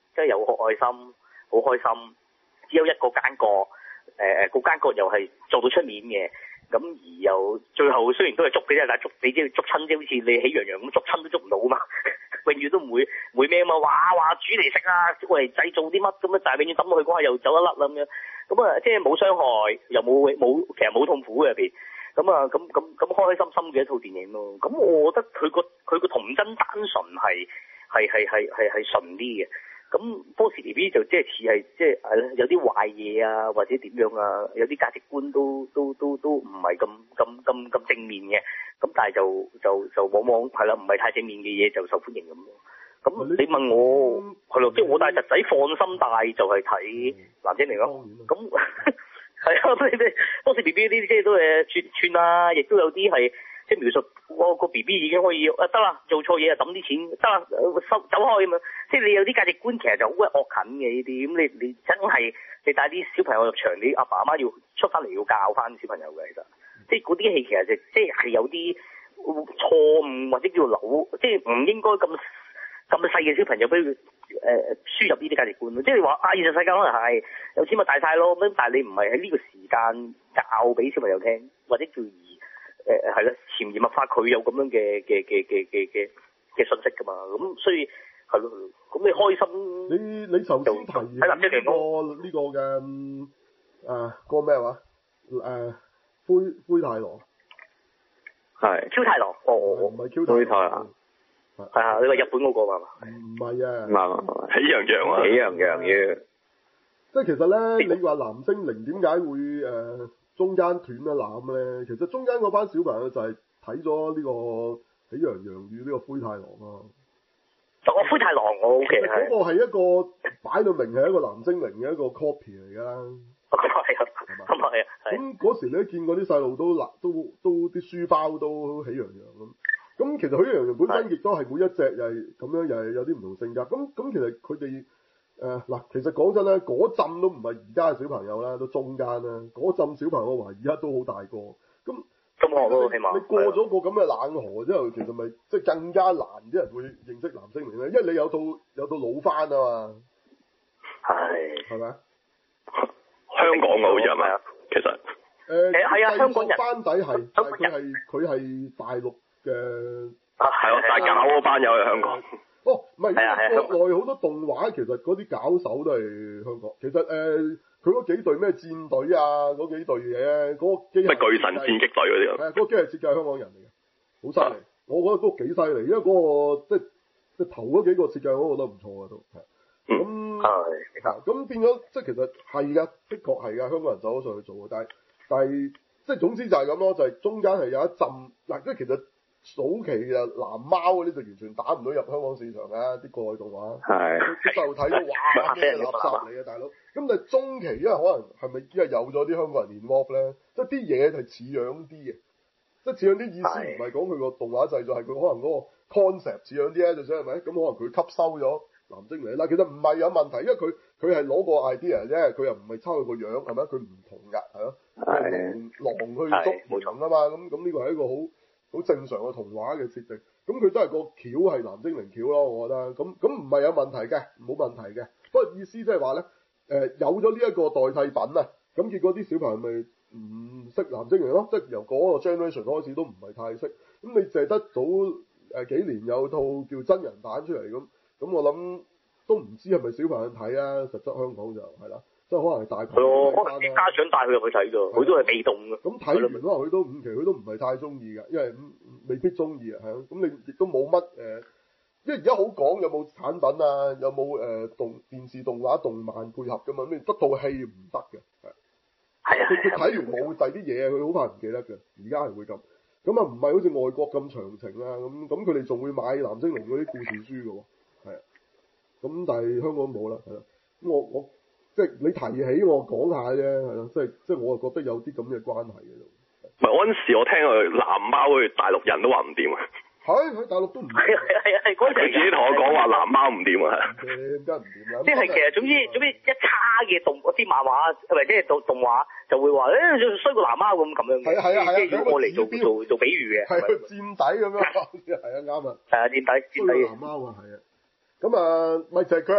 即係有好開心，好開心。只有一個奸角，誒誒個奸角又係做到出面嘅，咁而又最後雖然都係捉嘅啫，但係捉你知捉親啫，好似你喜羊羊咁捉親都捉唔到啊嘛，永遠都唔會唔會咩啊嘛，話話煮嚟食啊，喂製造啲乜咁啊，但係永遠抌落去嗰下又走得甩啦咁樣，咁啊即係冇傷害，又冇冇其實冇痛苦嘅入邊，咁啊咁咁咁開開心心嘅一套電影咯，咁我覺得佢個佢個童真單純係係係係係係純啲嘅。咁 Boss B B 就即係似係即係係有啲壞嘢啊，或者點樣啊，有啲價值觀都都都都唔係咁咁咁咁正面嘅，咁但係就就就往往係啦，唔係太正面嘅嘢就受歡迎咁咯。咁你問我係咯，即係我帶侄仔放心帶就係睇藍精靈咯。咁係啊，你你 Boss B B 呢啲即係都係串串啊，亦都有啲係。即係描述個個 B B 已經可以啊得啦，做錯嘢就抌啲錢得啦，收走開咁樣。即係你有啲價值觀其實就好鬼惡近嘅呢啲，咁你你真係你帶啲小朋友入場，你阿爸阿媽要出翻嚟要教翻小朋友嘅，其實即係嗰啲戲其實就即係係有啲錯誤或者叫扭，即係唔應該咁咁細嘅小朋友俾佢誒輸入呢啲價值觀咯。即係你話啊，現實世界可能係有錢咪大晒咯，咁但係你唔係喺呢個時間教俾小朋友聽，或者叫誒係啦，潛移默化佢有咁樣嘅嘅嘅嘅嘅嘅嘅信息噶嘛，咁所以係咯，咁你開心。你你頭先提呢、呢個呢、呢個嘅誒個咩話誒灰灰太狼係 Q 太郎，哦唔係 Q 太狼， 灰太狼係啊，你話日本嗰個嘛？ 唔係啊， 唔係喜羊羊啊， 喜羊羊嘅。 即係其實咧，你話藍精靈點解會誒？呃中間斷咗纜咧，其實中間嗰班小朋友就係睇咗呢個喜羊羊與呢個灰太狼啊。 就個灰太狼我 O K 嗰個係一個擺到明係一個藍精靈嘅一個 copy 嚟㗎啦。 咁係啊，咁係啊。 咁嗰時你都見過啲細路都嗱都都啲書包都喜羊羊咁。咁其實喜羊羊本身亦都係每一隻又係咁樣，又係有啲唔同性格。咁咁其實佢哋。誒嗱、呃，其實講真咧，嗰陣都唔係而家嘅小朋友啦，都中間啦。嗰陣小朋友我懷疑而家都好大個。咁咁學咯，起碼你過咗個咁嘅冷河之後，其實咪即係更加難啲人會認識藍精靈咧，因為你有到有到老翻啊嘛。 係。係咪啊？ 香港嘅好似係咪啊？其實。 誒誒係啊，香港人班底係，但係佢係佢係大陸嘅。 啊係咯，但係搞嗰班友係香港。 哦，唔係， 係啊係啊， 國內好多動畫其實嗰啲搞手都係香港。其實誒，佢、呃、嗰幾隊咩戰隊啊，嗰幾隊嘢，嗰、那個機。咩巨神戰擊隊嗰啲啊？ 係啊，嗰、那個機械設計係香港人嚟嘅，好犀利。啊、我覺得都幾犀利，因為嗰、那個即係即係頭嗰幾個設計，我覺得唔錯啊都。係。咁係。咁變咗，即係其實係㗎，的確係㗎，香港人走咗上去做嘅，但係但係即係總之就係咁咯，就係、是、中間係有一陣嗱，即係其實。早期啊，藍貓嗰啲就完全打唔到入香港市場啊！啲國內動畫，啲細路睇到哇咩垃圾嚟啊，大佬！咁但係中期，因為可能係咪因為有咗啲香港人 involve 咧，即係啲嘢係似樣啲嘅，即係似樣啲意思唔係講佢個動畫製作，係佢可能嗰個 concept 似樣啲咧，就想係咪？咁可能佢吸收咗藍精靈啦，其實唔係有問題，因為佢佢係攞個 idea 啫，佢又唔係抄佢個樣，係咪？佢唔同㗎，係咯，狼狼去捉蟲啊嘛，咁咁呢個係一個好。好正常嘅童話嘅設定，咁佢都係個橋係藍精靈橋咯，我覺得，咁咁唔係有問題嘅，冇問題嘅。不過意思即係話咧，誒、呃、有咗呢一個代替品啊，咁結果啲小朋友咪唔識藍精靈咯，即係由嗰個 generation 開始都唔係太識。咁你淨係得早誒、呃、幾年有套叫真人版出嚟咁，咁我諗都唔知係咪小朋友睇啊？實質香港就係啦。即係可能係大朋友可能啲家長帶佢入去睇啫，佢都係被動嘅。咁睇完可能佢都五期，佢都唔係太中意嘅，因為未必中意啊，係咯。咁你亦都冇乜誒，因為而家好講有冇產品啊，有冇誒、呃、動電視動畫、動漫配合㗎嘛？你得套戲唔得嘅，係。係啊。佢佢睇完冇第啲嘢，佢好怕唔記得嘅。而家係會咁，咁啊唔係好似外國咁長情啊，咁咁佢哋仲會買藍精靈嗰啲故事書嘅喎，係啊。咁但係香港冇啦，係咯。咁我我。即係你提起我講下啫，係咯，即係即係我係覺得有啲咁嘅關係嘅咯。 唔係嗰陣時，我聽佢藍貓去大陸人都話唔掂啊。係喺大陸都唔掂。 係啊係啊係嗰陣時。佢自己同我講話藍貓唔掂啊。 梗係唔掂啦。 即係其實總之總之一差嘅動嗰啲漫畫，唔係即係動動畫就會話誒衰過藍貓咁咁樣嘅。 係啊係啊係啊。 即係如果我嚟做做做比喻嘅。 係墊底咁樣。係啊啱啊。 係啊墊底墊底。 衰過藍貓啊係啊。咁啊咪就係佢係好。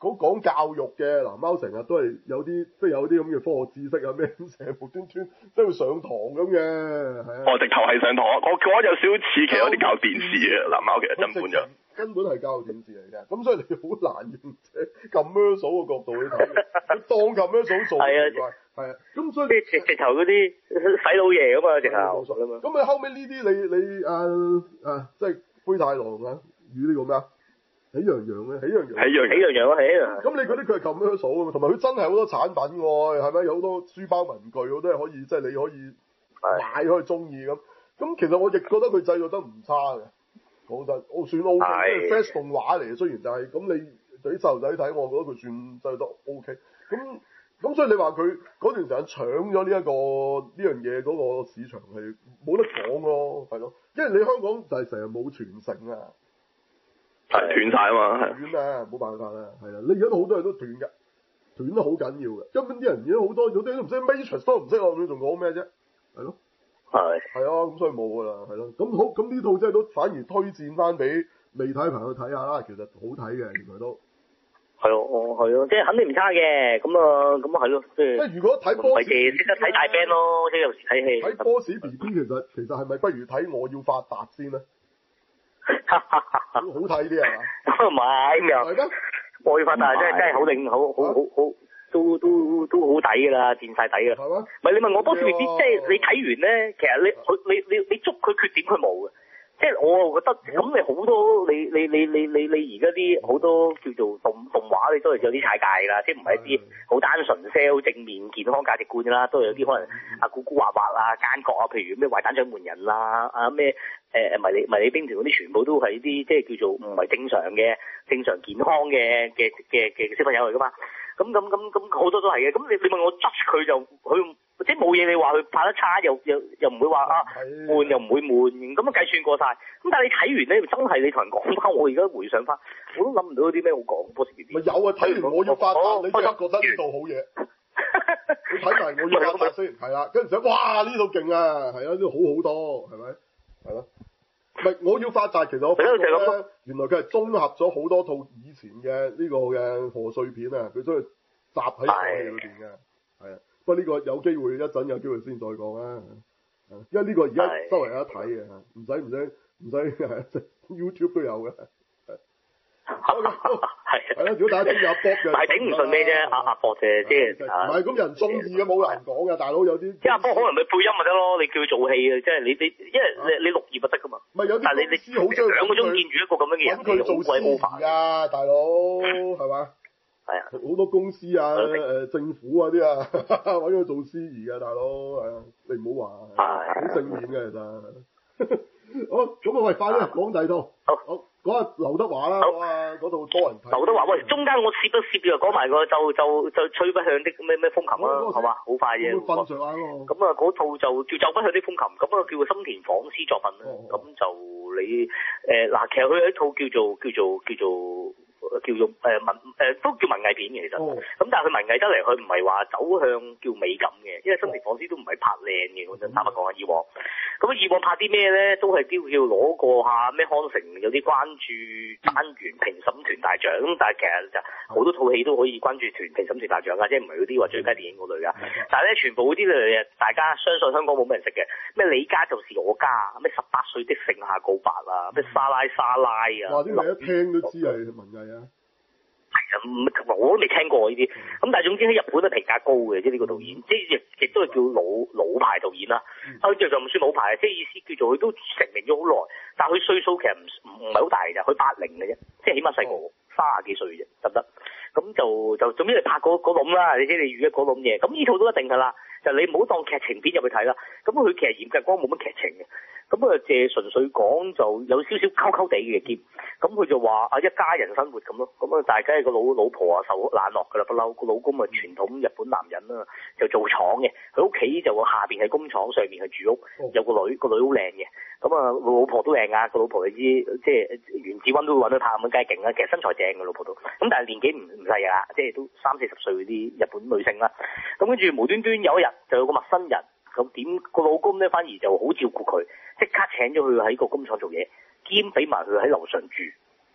好講教育嘅藍貓成日都係有啲即係有啲咁嘅科學知識啊咩成日無端端即係會上堂咁嘅，係啊。 我直頭係上堂，我覺得有少少似其實有啲教電視嘅藍貓其實根本就根本係教電視嚟嘅，咁所以你好難用commercial嘅角度去睇嘅，佢當commercial做係啊，係啊，咁所以即係直直頭嗰啲洗腦嘢啊嘛，直頭啊嘛。 咁你後尾呢啲你你啊啊即係灰太狼啊與呢個咩啊？喜羊羊咧，喜羊羊， 喜羊喜羊羊啊，喜羊羊。 咁你嗰啲佢係commercial啊嘛，同埋佢真係好多產品喎，係咪有好多書包文具，我都係可以，即係你可以買可以中意咁。咁其實我亦覺得佢製作得唔差嘅，講真，我算 O K，即係 Flash 動畫嚟嘅，雖然就係咁，你對啲細路仔睇，我覺得佢算製作得 O K。咁咁所以你話佢嗰段時間搶咗呢一個呢樣嘢嗰個市場係冇得講咯，係咯，因為你香港就係成日冇傳承啊。 係斷晒啊嘛， 斷啊，冇辦法啦，係啦，你而家好多人都斷㗎，斷得好緊要嘅，根本啲人而家好多，有啲都唔識 Matrix 都唔識，我你仲講咩啫？係咯，係係啊，咁所以冇㗎啦，係咯，咁好，咁呢套真係都反而推薦翻俾未睇朋友睇下啦，其實好睇嘅，原來都係咯，哦係咯，即係肯定唔差嘅，咁啊咁啊係咯，即係即係如果睇波士， 識得睇大 band 咯，即係有時睇戲睇波士 B B 其實其實係咪不如睇我要發達先咧？好睇啲係嘛？ 唔係咁又，我要發達真係真係好令好好好好都都都好抵㗎啦，墊晒底㗎。 係嘛？ 唔係你問我波士 B B，即係你睇完咧，其實你佢你你你捉佢缺點佢冇嘅。即係我覺得咁你好多你你你你你你而家啲好多叫做動動畫，你都係有啲踩界㗎啦，即係唔係一啲好單純 sell 正面健康價值觀㗎啦，都係有啲可能啊古古惑惑啊奸角啊，譬如咩壞蛋掌門人啦啊咩誒誒迷你迷你兵團嗰啲，全部都係啲即係叫做唔係正常嘅正常健康嘅嘅嘅嘅小朋友嚟㗎嘛。咁咁咁咁好多都係嘅。咁你你問我 judge 佢就佢。即係冇嘢，你話佢拍得差又又又唔會話啊悶又唔會悶，咁啊計算過晒。咁但係你睇完咧，真係你同人講翻，我而家回想翻，我都諗唔到有啲咩好講。波士 B B 咪有啊！睇完我要發達，你即刻覺得呢套好嘢。你睇埋我要發達先，係啦，跟住就哇呢套勁啊，係啊，呢套好好多，係咪？係咯。唔係我要發達，其實我發覺咧，原來佢係綜合咗好多套以前嘅呢個嘅賀歲片啊，佢將佢集喺套戲裏邊嘅，係啊。不過呢個有機會一陣有機會先再講啦，因為呢個而家周圍有得睇嘅，唔使唔使唔使 YouTube 都有嘅。好嘅，係係啦，如果大家中意阿 Bob 嘅， 係頂唔順咩啫？阿阿 Bob 啫，即係唔係咁人中意嘅冇人講嘅，大佬有啲。 即係阿 Bob 可能咪配音咪得咯，你叫佢做戲啊，即係你你，因為你你綠葉就得噶嘛。 唔係有啲但係你你好中意兩個鐘見住一個咁樣嘅人， 揾佢做司儀啊，大佬係嘛？ 係啊， 好多公司啊，誒政府啊啲啊，揾佢做司儀啊，大佬係啊，你唔好話，好正面嘅其實。好，咁啊喂，快啲講第二套。好，好講下劉德華啦，哇，嗰度多人睇。 劉德華喂，中間我攝一攝又講埋個就就就吹不向的咩咩風琴啦，係嘛，好快啫。 瞓着下喎。 咁啊，嗰套就叫就不向的風琴，咁啊叫做深田晃司作品啦。咁就你誒嗱，其實佢係一套叫做叫做叫做。叫做誒、呃、文誒、呃、都叫文藝片嘅其實，咁、oh. 但係佢文藝得嚟，佢唔係話走向叫美感嘅，因為深田晃司都唔係拍靚嘅，我真坦白講下以往。咁以往拍啲咩咧，都係都要攞過下咩康城有啲關注單元評審團大獎，咁但係其實就好多套戲都可以關注團評審團大獎㗎，即係唔係嗰啲話最佳電影嗰類㗎。但係咧，全部嗰啲咧，大家相信香港冇咩人識嘅，咩你家就是我家，咩十八歲的盛夏告白啊，咩沙拉沙拉啊， 哇！啲人一聽都知係文藝啊。 係啊，我都未聽過呢啲，咁但係總之喺日本都評價高嘅，即係呢個導演，即係亦亦都係叫老老牌導演啦。佢就就唔算老牌，即係意思叫做佢都成名咗好耐，但係佢歲數其實唔唔唔係好大嘅，佢八零嘅啫，即係起碼細過三十幾歲啫，得唔得？咁就就總之你拍嗰嗰籠啦，你知你預一嗰籠嘢，咁呢套都一定㗎啦，就你唔好當劇情片入去睇啦。咁佢其實嚴格講冇乜劇情嘅。咁啊，借純粹講就有少少溝溝地嘅兼，咁佢就話啊一家人生活咁咯，咁啊大家個老老婆啊受冷落㗎啦，不嬲個老公啊傳統日本男人啦，就做廠嘅，佢屋企就下邊係工廠，上面係住屋，有個女，個女好靚嘅，咁啊老婆都靚啊，個老婆你知即係袁子溫都揾到拍咁梗係勁啦，其實身材正嘅老婆都，咁但係年紀唔唔細啊，即係都三四十歲嗰啲日本女性啦，咁跟住無端端有一日就有個陌生人。咁點個老公咧，反而就好照顧佢，即刻請咗佢喺個工廠做嘢，兼俾埋佢喺樓上住。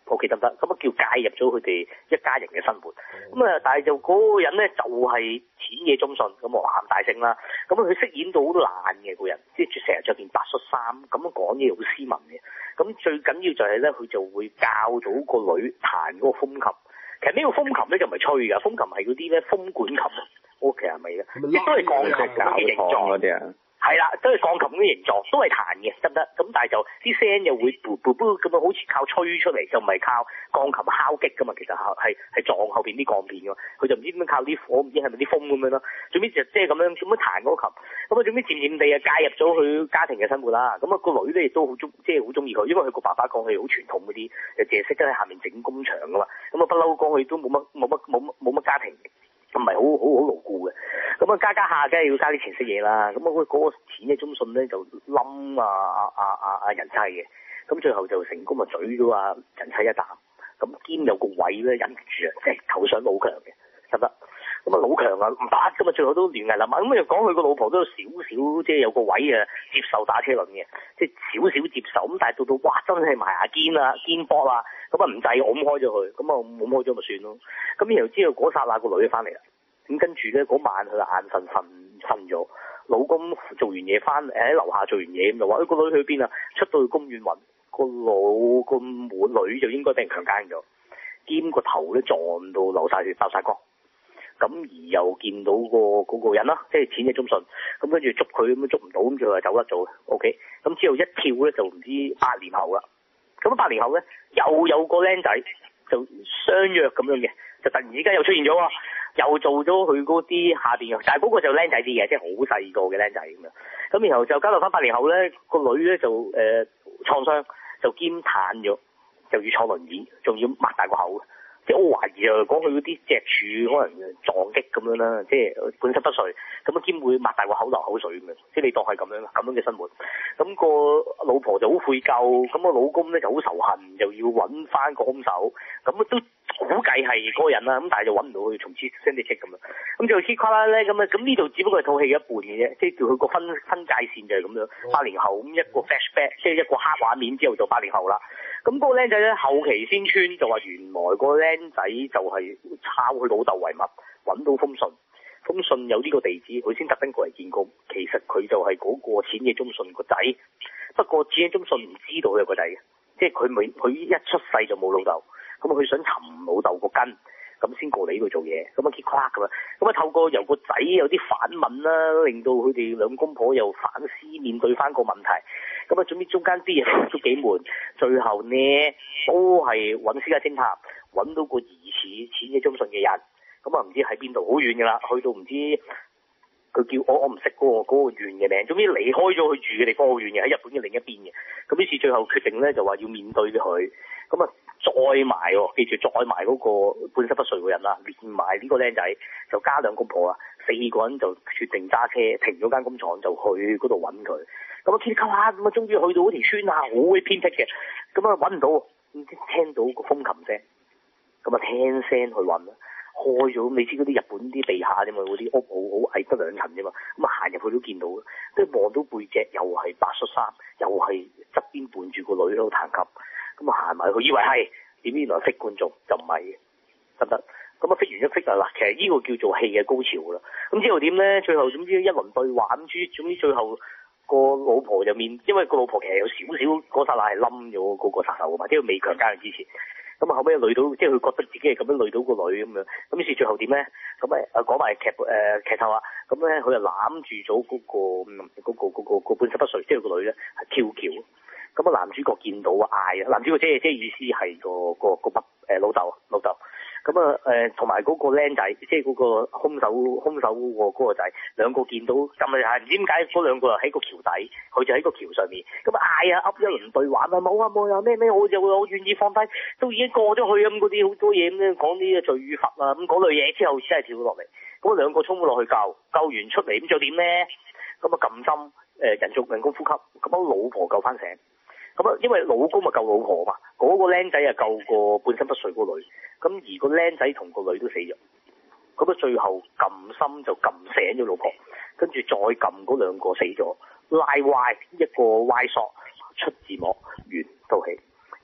，OK 得唔得？咁啊叫介入咗佢哋一家人嘅生活。咁啊，但係就嗰個人咧就係淺野忠信，咁我喊大聲啦。咁佢飾演到好爛嘅個人，即係成日着件白恤衫，咁樣講嘢好斯文嘅。咁最緊要就係咧，佢就會教到個女彈嗰個風琴。其實呢個風琴咧就唔係吹㗎，風琴係嗰啲咧風管琴啊。OK 係咪嘅？即係都係鋼琴嘅形狀嗰啲啊。係啦，都係鋼琴嘅形狀，都係彈嘅，得唔得？咁但係就啲聲又會噗噗噗咁樣，好似靠吹出嚟，就唔係靠鋼琴敲擊噶嘛。其實係係撞後邊啲鋼片噶嘛。佢就唔知點樣靠啲火，唔知係咪啲風咁樣咯。總之就即係咁樣咁樣彈嗰個琴。咁啊，總之漸漸地啊介入咗佢家庭嘅生活啦。咁啊個女咧亦都好中，即係好中意佢，因為佢個爸爸講佢好傳統嗰啲，就淨係識得喺下面整工場噶嘛。咁啊不嬲講佢都冇乜冇乜冇乜冇乜家庭。唔係好好好牢固嘅，咁啊加加下，梗係要加啲情色嘢啦。咁啊嗰嗰個淺野忠信咧就冧啊啊啊啊啊人妻嘅，咁最後就成功啊嘴咗啊人妻一啖，咁兼有個位咧忍唔住啊，即係投上老強嘅，得唔得？咁啊老強啊唔打，咁啊最後都亂崖勒馬，咁又講佢個老婆都有少少即係有個位啊接受打車輪嘅，即係少少接受，咁但係到到哇真係埋牙肩啊肩膊啊，咁啊唔制㧬開咗佢，咁啊㧬開咗咪算咯。咁然後之後嗰剎那個女翻嚟啦，咁跟住咧嗰晚佢眼瞓瞓瞓咗，老公做完嘢翻喺樓下做完嘢咁就話：，誒、哎、個女去邊啊？出到去公園揾個老個滿女就應該俾人強姦咗，兼個頭咧撞到流晒血爆晒光。咁而又見到個嗰個人啦，即係淺野忠信，咁跟住捉佢咁捉唔到，咁就話走甩咗 OK，咁之後一跳咧就唔知八年後啦。咁八年後咧又有個僆仔就相約咁樣嘅，就突然之間又出現咗喎，又做咗佢嗰啲下邊嘅，但係嗰個就僆仔啲嘅，即係好細個嘅僆仔咁樣。咁然後就交流翻八年後咧，個女咧就誒、呃、創傷，就兼癱咗，就要坐輪椅，仲要擘大個口。即係我懷疑啊，講佢嗰啲脊柱可能撞擊咁樣啦，即係半身不遂，咁啊兼會擘大個口流口水咁樣，即係你當係咁樣咁樣嘅生活。咁個老婆就好悔疚，咁個老公咧就好仇恨，又要揾翻個兇手，咁都估計係嗰個人啦，咁但係就揾唔到佢，從此聲啲戚咁樣。咁就黐垮啦咧，咁啊咁呢度只不過係套戲嘅一半嘅啫，即係叫佢個分分界線就係咁樣。八年後咁一個 flashback，即係一個黑畫面之後就八年後啦。咁嗰個僆仔咧後期先穿就話原來個僆仔就係抄佢老豆遺物，揾到封信，封信有呢個地址，佢先特登過嚟見工。其實佢就係嗰個淺野忠信個仔，不過淺野忠信唔知道佢有個仔嘅，即係佢未佢一出世就冇老豆，咁佢想尋老豆個根，咁先過嚟呢度做嘢，咁啊結垮咁啊，咁啊透過由個仔有啲反問啦，令到佢哋兩公婆又反思面對翻個問題。咁啊，總之中間啲嘢都幾悶，最後呢都係揾私家偵探，揾到個疑似淺野忠信嘅人，咁啊唔知喺邊度，好遠㗎啦，去到唔知佢叫我我唔識嗰個嗰個縣嘅名，總之離開咗佢住嘅地方好遠嘅，喺日本嘅另一邊嘅，咁於是最後決定咧就話要面對佢，咁啊再埋喎，記住再埋嗰個半身不遂嘅人啦，連埋呢個僆仔，就加兩公婆啊，四個人就決定揸車停咗間工廠就去嗰度揾佢。咁啊，噼里啪啦咁啊，終於去到嗰條村啊，好鬼偏僻嘅，咁啊揾唔到，唔知聽到個風琴聲，咁啊聽聲去揾啦，開咗，你知嗰啲日本啲地下啫嘛，嗰啲屋好好矮得兩層啫嘛，咁啊行入去都見到，跟住望到背脊又係白恤衫，又係側邊伴住個女喺度彈琴，咁啊行埋去，以為係，點知原來識觀眾就唔係嘅，得唔得？咁啊，逼完一逼啊嗱，其實呢個叫做戲嘅高潮啦。咁之後點咧？最後總之一輪對話，咁總之最後。個老婆就面，因為個老婆其實有少少嗰剎那係冧咗嗰個殺手啊嘛，即係未強姦佢之前，咁啊後尾累到，即係佢覺得自己係咁樣累到個女咁樣，咁於是最後點咧？咁咧啊講埋劇誒、呃、劇透啊，咁咧佢就攬住咗嗰個嗰、嗰個嗰、嗰個嗰個半身不遂，即係個女咧係跳橋，咁啊男主角見到嗌啊，男主角即係即係意思係個個個筆誒老豆老豆。咁啊誒，同埋嗰個僆仔，即係嗰個兇手兇手嗰個仔，兩個見到咁啊，唔知點解嗰兩個又喺個橋底，佢就喺個橋上面，咁啊嗌啊噏一輪對話啊，冇啊冇啊咩咩，我就我願意放低，都已經過咗去咁嗰啲好多嘢咁咧，講啲罪與罰啊咁嗰類嘢之後，真係跳咗落嚟，咁兩個衝咗落去救，救完出嚟咁就點咧？咁啊撳針誒人造人工呼吸，咁啊老婆救翻醒。咁啊，因為老公咪救老婆嘛，嗰、那個僆仔啊救個半身不遂個女，咁而個僆仔同個女都死咗，咁啊最後撳心就撳醒咗老婆，跟住再撳嗰兩個死咗，拉歪一個歪索出字幕完套戲，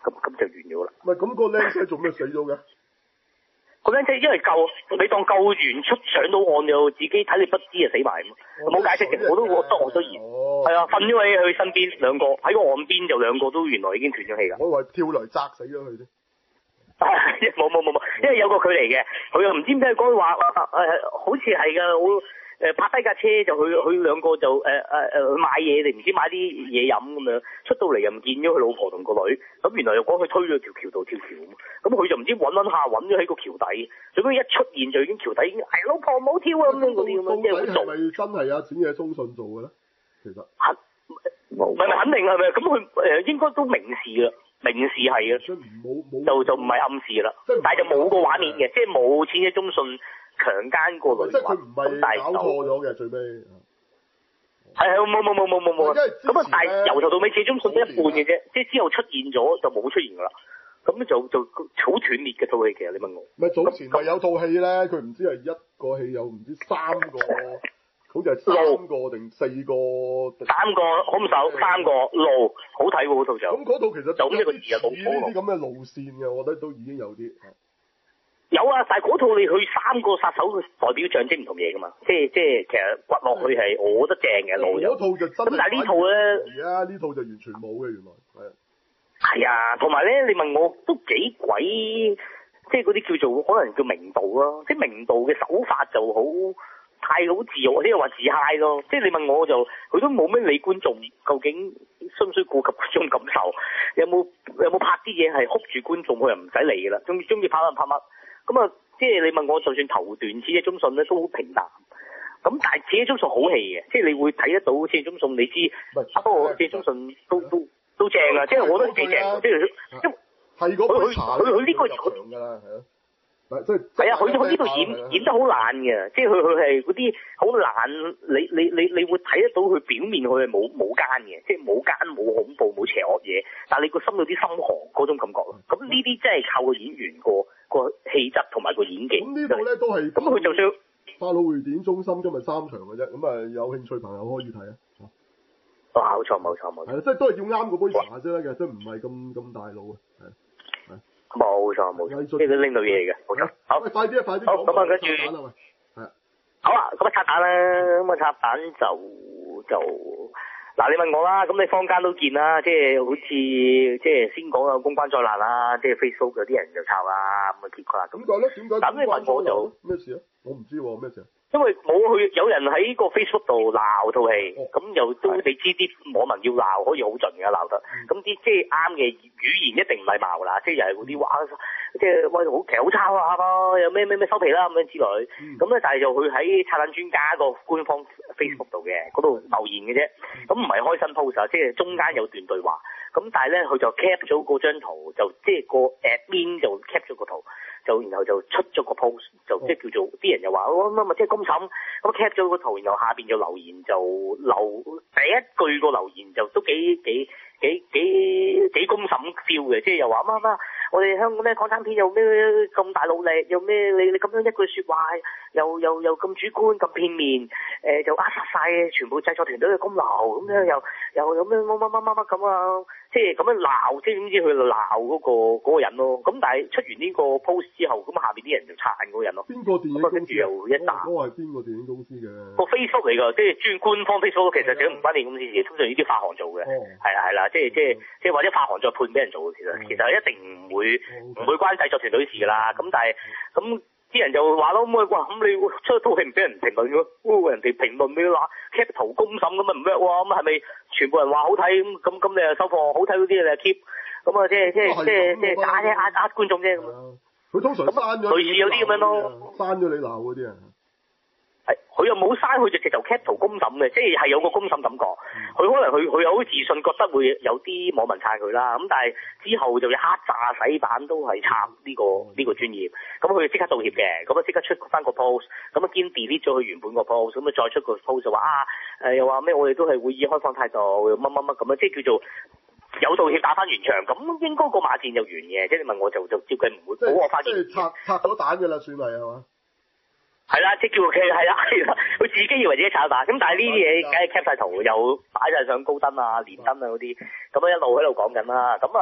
咁咁就完咗啦。 唔係咁個僆仔做咩死咗嘅？ 個僆仔因為救你當救完出上到岸就自己睇你不知就死埋，冇、哦、解釋嘅，我都我都我都疑，係啊，瞓咗喺佢身邊兩個喺個岸邊就兩個都原來已經斷咗氣㗎。 我以為跳雷砸死咗佢啫。 冇冇冇冇，因為有個距離嘅，佢又唔知點解講話誒，好似係㗎，我誒泊低架車就去佢兩個就誒誒誒去買嘢，定唔知買啲嘢飲咁樣，出到嚟又唔見咗佢老婆同個女，咁原來又講佢推咗條橋度跳橋，咁佢就唔知揾揾下揾咗喺個橋底，最尾一出現就已經橋底已經係、哎、老婆唔好跳啊咁樣嗰啲咁樣，即係好做。係咪真係啊？淺野忠信做嘅咧？其實係唔係肯定係咪？咁佢誒應該都明示啦。明示係嘅，就就唔係暗示啦，但係就冇個畫面嘅，即係冇淺野忠信強姦個女， 即係佢唔係搞錯咗嘅最尾。 係係冇冇冇冇冇冇，咁啊！但係由頭到尾淺野忠信得一半嘅啫，即係之後出現咗就冇出現噶啦，咁就就好斷裂嘅套戲。其實你問我， 咪早前咪有套戲咧，佢唔知係一個戲有唔知三個。好似係三個定四個， 三個空手，三個路，好睇喎嗰套就。 咁嗰套其實就咁一個字啊， 呢啲咁嘅路線嘅，我覺得都已經有啲。 有啊，但係嗰套你去三個殺手代表象徵唔同嘢噶嘛，即係即係其實掘落去係我覺得正嘅路有。 嗰套就真。咁但係呢套咧， 而家呢套就完全冇嘅原來，係。 係啊，同埋咧，你問我都幾鬼，即係嗰啲叫做可能叫明道咯，即係明道嘅手法就好。太好自我，即係話自嗨咯。即係你問我就，佢都冇咩理觀眾，究竟需唔需要顧及觀眾感受？有冇有冇拍啲嘢係哭住觀眾，佢又唔使理噶啦。中中意拍乜拍乜。咁啊，即係你問我，就算頭段淺野忠信咧都好平淡。咁但係淺野忠信好戲嘅，即係你會睇得到淺野忠信，你知。不過淺野忠信都都都正啊！即係我覺得幾正，即係因為係嗰杯茶佢佢呢個強㗎啦，係咯。係啊，佢佢呢度演演得好懶嘅，即係佢佢係嗰啲好懶，你你你你會睇得到佢表面佢係冇冇奸嘅，即係冇奸冇恐怖冇邪惡嘢，但係你個心有啲心寒嗰種感覺咯。咁呢啲真係靠個演員個個氣質同埋個演技。 咁呢度咧都係。咁佢就算百老匯電影中心今日三場嘅啫，咁啊有興趣朋友可以睇啊。 哇！冇錯冇錯冇錯。 係啊，即係都係要啱嗰杯茶啫嘅，即係唔係咁咁大路啊。 冇錯冇錯，即係都拎到嘢嚟嘅，冇錯。好， 快啲啊，快啲。 好，咁啊，跟住， 係啊。 好啊，咁啊拆彈啦，咁啊拆彈就就，嗱你問我啦，咁你坊間都見啦，即係好似即係先講有公關災難啦，即係 Facebook 有啲人就炒啦，咁啊結果啦。 點解咧？點解？ 咁你問我就咩事啊？我唔知喎，咩事啊？ 因為冇去有人喺個 Facebook 度鬧套戲，咁、哦、又都你知啲網民要鬧可以好盡嘅鬧得，咁啲即係啱嘅語言一定唔禮貌啦，即係又係嗰啲話，即係喂好其實好差啊，有咩咩咩收皮啦咁樣之類，咁咧、嗯、但係就佢喺拆彈專家個官方 Facebook 度嘅嗰度留言嘅啫，咁唔係開新 post 啊，即係中間有段對話，咁但係咧佢就 cap 咗嗰張圖，就即係個 admin 就 cap 咗個圖。就然後就出咗個 post，就即係叫做啲人又話哦乜乜即係公審，咁 cap 咗個圖，然後下邊就留言就留第一句個留言就都幾幾幾幾幾公審 feel 嘅，即係又話乜乜我哋香港咩港產片有咩咁大努力，有咩你你咁樣一句説話又又又咁主觀咁片面，誒、呃、就扼殺晒全部製作團隊嘅功勞，咁樣又又有咩乜乜乜乜乜咁啊，即係咁樣鬧，即係點知佢鬧嗰個嗰個人咯，咁但係出完呢個 post 之後，咁下邊啲人就撐嗰個人咯。邊個電影公司？跟住又一打。嗰個係邊個電影公司嘅？個 Facebook 嚟㗎，即係專官方 Facebook，其實就唔關電影公司事，通常呢啲發行做嘅。係啦係啦，即係即係即係或者發行再判俾人做嘅，其實其實一定唔會唔會關製作團隊事㗎啦。咁但係咁啲人就話咯，咁啊哇咁你出套戲唔俾人評論㗎？人哋評論你話 cap 圖公審咁啊唔咩喎？咁係咪全部人話好睇咁咁咁你又收貨？好睇嗰啲你又 keep？咁啊即係即係即係即係打啫壓壓觀眾啫咁啊！ 佢通常刪咗， 類似有啲咁樣咯， 刪咗你鬧嗰啲人。 係，佢又冇刪，佢就直頭 cap 圖公審嘅，即係係有個公審感覺。佢、嗯、可能佢佢有好自信，覺得會有啲網民撐佢啦。咁但係之後就一黑炸洗版都係撐呢個呢、呢個專業。咁佢即刻道歉嘅，咁啊即刻出翻個 post，咁啊兼 delete 咗佢原本個 post，咁啊再出個 post 就話啊誒又話咩我哋都係會以開放態度乜乜乜咁啊，即係叫做。有道歉打翻完場，咁應該個馬戰就完嘅。即係你問我就就照計唔會。好，我發現。即係拆拆咗彈嘅啦，算係係嘛？ 係啦，即係叫佢係啦係啦，佢自己以為自己炒蛋，咁但係呢啲嘢梗係 cap 晒圖，又擺晒上高登啊、連登啊嗰啲，咁啊一路喺度講緊啦。咁啊嗱，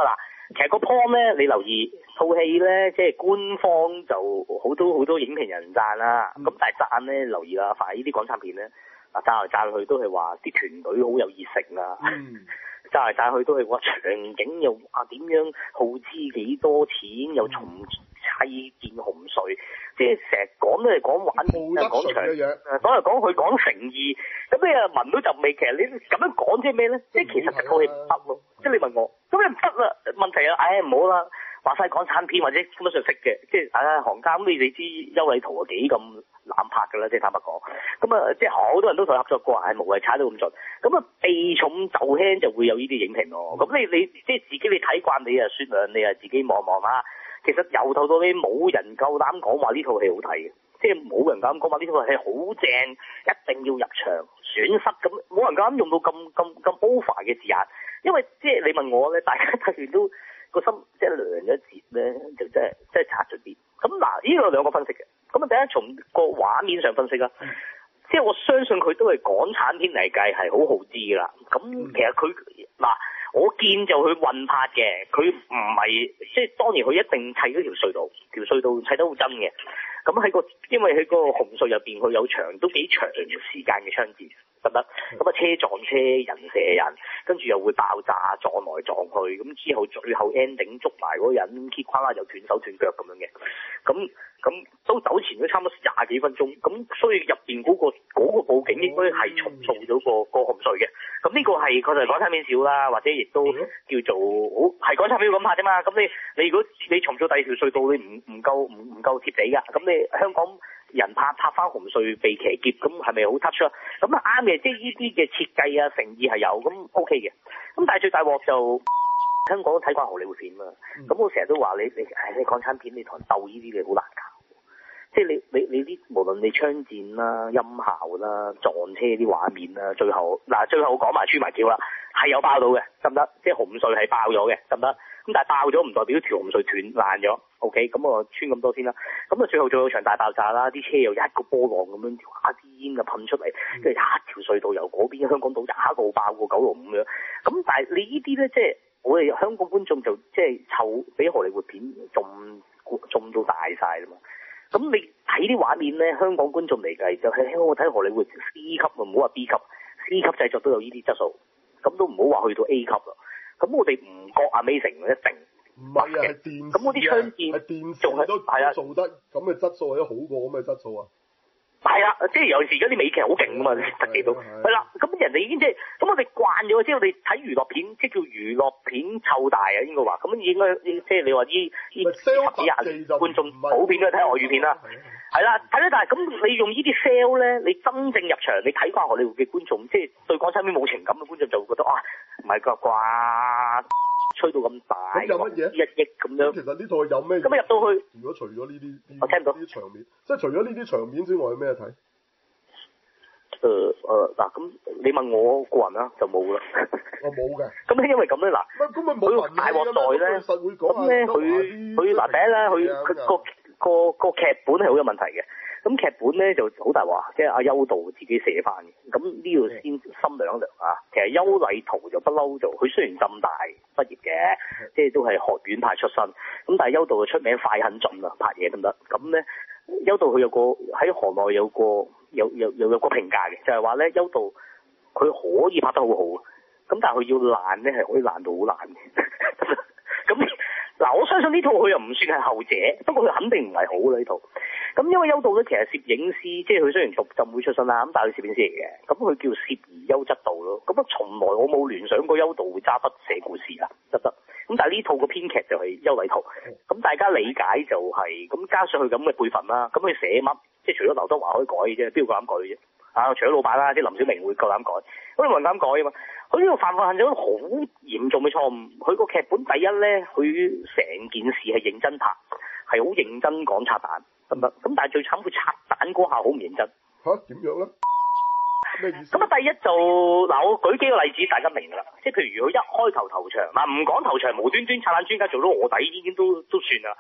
其實個 point 咧，你留意套戲咧，即係官方就好多好多影評人讚啦。咁、嗯、但係讚咧，留意啦，凡係呢啲港產片咧，啊讚嚟讚去都係話啲團隊好有熱誠啊。嗯讚嚟讚去都係話場景又話點樣耗資幾多錢，又重砌建紅隧，即係成日講都係講玩，又講場，講嚟講去講誠意，咁你又聞到陣味。其實你咁樣講即係咩咧？即係其實套戲唔得咯。即係你問我，咁你唔得啦。問題啊，唉唔好啦，話晒港產片或者根本上識嘅，即係唉行家咁你你知邱禮濤啊幾咁濫拍㗎啦，即係坦白講。咁啊，即係好多人都同佢合作過，係無謂踩到咁盡。咁啊，避重就輕就會有呢啲影評咯。咁你你即係自己你睇慣你啊雪亮，你啊自己望望啦。其實由頭到尾冇人夠膽講話呢套戲好睇嘅，即係冇人夠膽講話呢套戲好正，一定要入場損失咁，冇人夠膽用到咁咁咁 over 嘅字眼。因為即係你問我咧，大家睇完都個心即係涼咗一截咧，就真係真係差咗啲。咁嗱，呢個有兩個分析嘅。咁啊，第一從個畫面上分析啦。嗯即係我相信佢都係港產片嚟計係好耗資㗎啦。咁其實佢嗱，我見就佢運拍嘅，佢唔係即係當然佢一定砌咗條隧道，條隧道砌得好真嘅。咁喺個因為喺個紅隧入邊，佢有長都幾長時間嘅槍戰，得唔得？咁啊車撞車，人射人，跟住又會爆炸撞來撞去，咁之後最後 ending 捉埋嗰個人，揭框啦又斷手斷腳咁樣嘅。咁咁都走前都差唔多廿幾分鐘，咁所以入邊嗰個嗰、嗰個佈景應該係重塑咗個個紅隧嘅。咁呢個係佢哋港產片少啦，或者亦都叫做好係港產片咁拍啫嘛。咁你你如果你重塑第二條隧道，你唔唔夠唔唔夠貼地㗎。咁你香港人拍拍翻紅隧被騎劫，咁係咪好 touch 啊？咁啊啱嘅，即係呢啲嘅設計啊誠意係有，咁 OK 嘅。咁但係最大鑊就香港都睇慣荷里活片嘛。咁、嗯、我成日都話你你唉你港產片你同人鬥呢啲嘅好難搞。即係你你你啲無論你槍戰啦、音效啦、撞車啲畫面啦，最後嗱最後講埋穿埋橋啦，係有爆到嘅，得唔得？即係紅隧係爆咗嘅，得唔得？咁但係爆咗唔代表條紅隧斷爛咗 ，OK？咁我穿咁多先啦。咁啊最後仲有場大爆炸啦，啲車又一個波浪咁樣，哇啲煙就噴出嚟，跟住一條隧道由嗰邊香港島一路爆過九龍咁樣。咁但係你呢啲咧，即係我哋香港觀眾就即係湊比荷里活片仲仲到大晒啦嘛。咁你睇啲畫面咧，香港觀眾嚟計就係香港睇荷里活 C 級啊，唔好話 B 級 ，C 級製作都有呢啲質素，咁都唔好話去到 A 級啦。咁我哋唔覺 amazing 一定唔係啊，係電視咁嗰啲槍戰係電視都做得咁嘅質素，或者好過咁嘅質素啊。 係啊，即係尤其是而家啲美劇好勁噶嘛，特技到係啦。咁人哋已經即係咁，我哋慣咗，即係我哋睇娛樂片，即係叫娛樂片湊大啊，應該話。咁應該即係你話呢呢十幾廿年觀眾普遍都係睇外語片啦。係啦，睇咧，但係咁你用呢啲 sell 咧，你真正入場，你睇翻荷里活嘅觀眾，即係對港產片冇情感嘅觀眾就會覺得啊，唔係㗎啩，吹到咁大， 咁有乜嘢？ 一億咁樣。 其實呢套有咩？ 咁入到去， 如果除咗呢啲， 我聽到呢啲場面，即係除咗呢啲場面之外，有咩睇？ 誒誒嗱，咁你問我個人啦，就冇啦。 我冇嘅。 咁因為咁咧嗱， 咁咪冇大鑊在咧，咁咧佢佢嗱第一咧，佢佢個個個劇本係好有問題嘅。咁劇本咧就好大鑊，即係阿邱導自己寫翻嘅。咁呢度先心涼一涼啊。其實邱禮濤就不嬲就，佢雖然浸大畢業嘅，即係都係學院派出身。咁但係邱導就出名快狠準啊，拍嘢得唔得？咁咧邱導佢有個喺行內有個有有有有個評價嘅，就係話咧邱導佢可以拍得好好，咁但係佢要爛咧係可以爛到好爛嘅。咁嗱，我相信呢套佢又唔算係後者，不過佢肯定唔係好啦呢套。咁因為邱導咧其實攝影師，即係佢雖然讀浸會出身啦，咁但係佢攝影師嚟嘅，咁佢叫攝而優則導咯。咁啊，從來我冇聯想過邱導會揸筆寫故事啊，得唔得？咁但係呢套個編劇就係邱禮濤，咁大家理解就係、是、咁，加上佢咁嘅輩份啦，咁佢寫乜，即係除咗劉德華可以改嘅啫，邊個夠膽改嘅啫？啊，除咗老闆啦，即係林小明會夠膽改，咁你冇人敢改啊嘛？佢呢個犯犯咗好嚴重嘅錯誤，佢個劇本第一咧，佢成件事係認真拍，係好認真講拆彈，得唔得？咁但係最慘，佢拆彈嗰下好唔認真。 嚇點樣咧？咩意思？ 咁啊，第一就嗱，我舉幾個例子，大家明㗎啦。即係譬如佢一開頭頭場，嗱唔講頭場，無端端拆彈專家做到卧底已經都都算啦。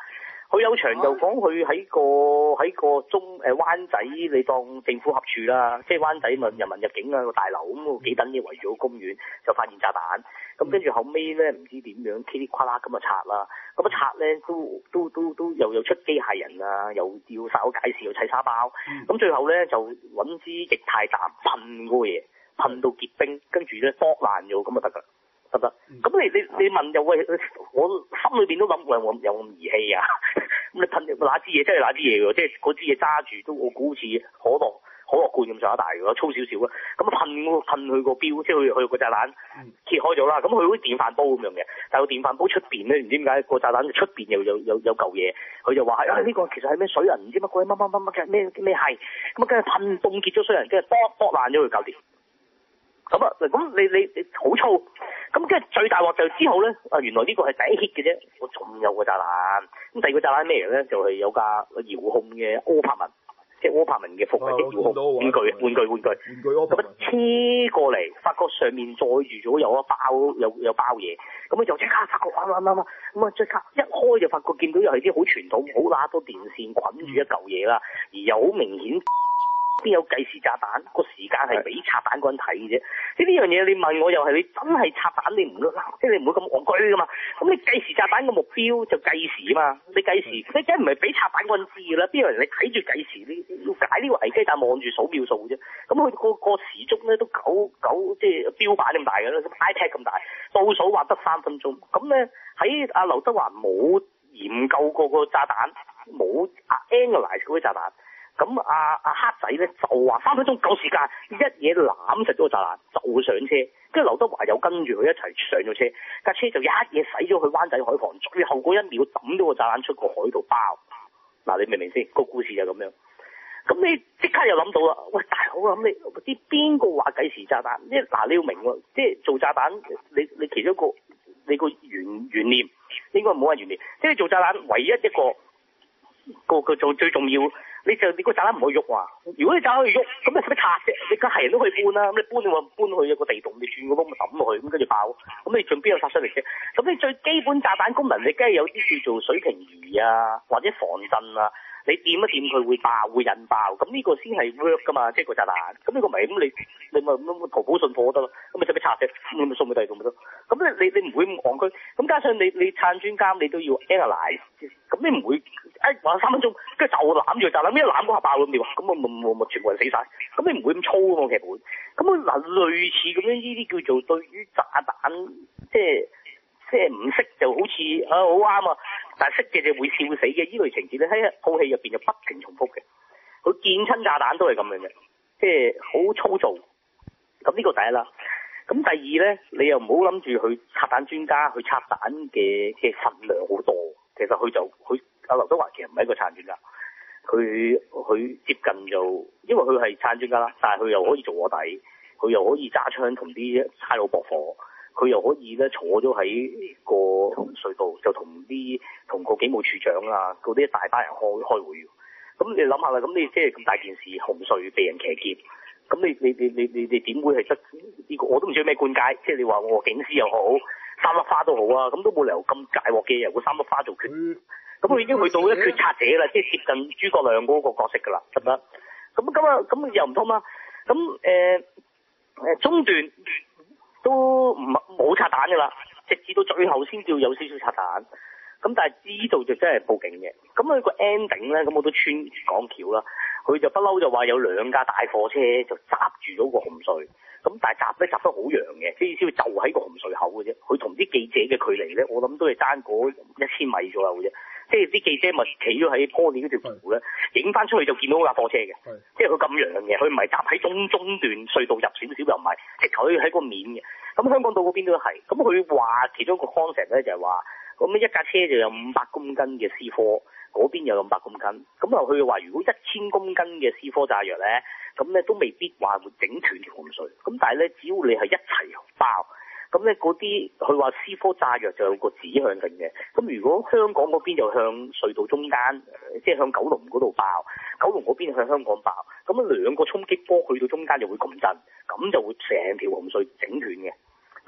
佢有場就講佢喺個喺個中誒灣仔，你當政府合署啦，即係灣仔咪人民入境啊個大樓咁，幾等嘢圍住個公園就發現炸彈，咁跟住後尾咧唔知點樣噼里啪啦咁啊拆啦，咁啊拆咧都都都都又有出機械人啊，又要稍解釋又砌沙包，咁、嗯、最後咧就揾支液態氮噴嗰個嘢，噴到結冰，跟住咧剝爛咗咁就得㗎。得唔得？咁、嗯、你你你問又喂，我心裏邊都諗喂，我有冇儀器啊？咁你噴哪支嘢真係哪支嘢喎？即係嗰支嘢揸住都我估好似可樂可樂罐咁上下大嘅，粗少少啊。咁噴噴佢個標，即係佢佢個炸彈揭開咗啦。咁佢好似電飯煲咁樣嘅，但係個電飯煲出邊咧，唔知點解個炸彈出邊又有有有嚿嘢，佢就話啊呢個其實係咩水銀，唔知乜鬼乜乜乜乜嘅咩咩係，咁啊跟住噴凍結咗水銀，跟住剝剝爛咗佢搞掂。咁啊，咁你你你好粗，咁跟住最大鑊就之後咧，啊原來呢個係第一 hit 嘅啫，我仲有個炸彈，咁第二個炸彈咩嚟咧？就係、是、有架遙控嘅柯柏文，即係柯柏文嘅服嘅遙控玩具，玩具玩具，咁啊車過嚟，發覺上面載住咗有一包有有包嘢，咁啊就即刻發覺哇哇哇哇，咁啊即刻一開就發覺見到又係啲好傳統，好乸多電線捆住一嚿嘢啦，而又好明顯。邊有計時炸彈？個時間係俾拆彈嗰人睇嘅啫。即係呢樣嘢，你問我又係你真係拆彈，你唔會即係你唔會咁戇居噶嘛。咁你計時炸彈嘅目標就計時啊嘛。你計時，你梗係唔係俾拆彈嗰人知㗎啦？邊有人你睇住計時？你要解呢個危機，但係望住數秒數嘅啫。咁佢個個時鐘咧都九九即係標板咁大嘅啦 ，iPad 咁大，倒數話得三分鐘。咁咧喺阿劉德華冇研究過個炸彈，冇 analyze 嗰啲炸彈。咁阿阿黑仔咧就話三分鐘夠時間，一嘢攬實咗個炸彈就上車，跟住劉德華又跟住佢一齊上咗車，架車就一嘢駛咗去灣仔海旁，最後嗰一秒抌咗個炸彈出個海度爆。嗱，你明唔明先？個故事就咁樣。咁你即刻又諗到啦，喂大佬啊，咁你啲邊個話計時炸彈？即係嗱，你要明喎，即係做炸彈，你你其中一個你個原原念應該唔好話原念，即係做炸彈唯一一個個個做最重要。你就你個炸彈唔可以喐啊！如果你炸彈可以喐，咁你使乜拆啫？你梗係人都可以搬啦，咁你搬你話搬去一個地洞，你轉個窿咪抌落去，咁跟住爆，咁你仲邊有殺傷力啫？咁你最基本炸彈功能，你梗係有啲叫做水平儀啊，或者防震啊，你掂一掂佢會爆，會引爆，咁呢個先係 work 噶嘛，即係個炸彈。咁呢個咪咁你你咪咁淘寶信貨得咯，咁你使乜拆啫？咁咪送去第二度咪得？咁你你你唔會咁戇居，咁加上你你撐專監你都要 analyze，咁你唔會。誒話三分鐘，跟住就攬住炸彈，一攬嗰下爆咁點啊？咁我咪咪咪全部人死晒，咁你唔會咁粗啊嘛劇本。咁嗱類似咁樣呢啲叫做對於炸彈，即係即係唔識就好似啊好啱啊，但係識嘅就會笑死嘅呢類情節咧喺套戲入邊就不停重複嘅。佢見親炸彈都係咁樣嘅，即係好粗糙。咁呢個第一啦。咁第二咧，你又唔好諗住去拆彈專家去拆彈嘅嘅份量好多，其實佢就佢。阿劉德華其實唔係一個撐專家，佢佢接近就，因為佢係撐專家啦，但係佢又可以做臥底，佢又可以揸槍同啲差佬搏火，佢又可以咧坐咗喺個隧道就同啲同個警務處長啊嗰啲大班人開開會。咁你諗下啦，咁你即係咁大件事，紅隧被人騎劫，咁你你你你你你點會係得呢個？我都唔知咩官階，即係你話我警司又好，三粒花都好啊，咁都冇理由咁大鑊嘅由個三粒花做決。咁佢已經去到一決策者啦，即係接近諸葛亮嗰個角色㗎啦，得唔得？咁咁啊，咁又唔通嘛？咁誒誒中段都唔冇拆彈㗎啦，直至到最後先叫有少少拆彈。咁但係呢度就真係報警嘅。咁佢個 ending 咧，咁我都穿講橋啦。佢就不嬲就話有兩架大貨車就閘住咗個紅隧。咁但係閘咧閘得好揚嘅，即係意思就喺個紅隧口嘅啫。佢同啲記者嘅距離咧，我諗都係爭嗰一千米左右嘅啫。即係啲記者咪企咗喺坡面嗰條橋咧，影翻出去就見到架貨車嘅。即係佢咁揚嘅，佢唔係閘喺中中段隧道入少少又唔係，直頭喺個面嘅。咁香港島嗰邊都係。咁佢話其中一個 concept 咧就係話，咁一架車就有五百公斤嘅 C 四，嗰邊有五百公斤。咁啊佢話如果一千公斤嘅 C 四炸藥咧，咁咧都未必話會整斷條紅隧。咁但係咧，只要你係一齊爆。咁咧嗰啲佢話 C 四炸藥就有個指向性嘅，咁如果香港嗰邊就向隧道中間，即係向九龍嗰度爆，九龍嗰邊向香港爆，咁兩個衝擊波去到中間就會共振，咁就會成條紅隧整斷嘅。咁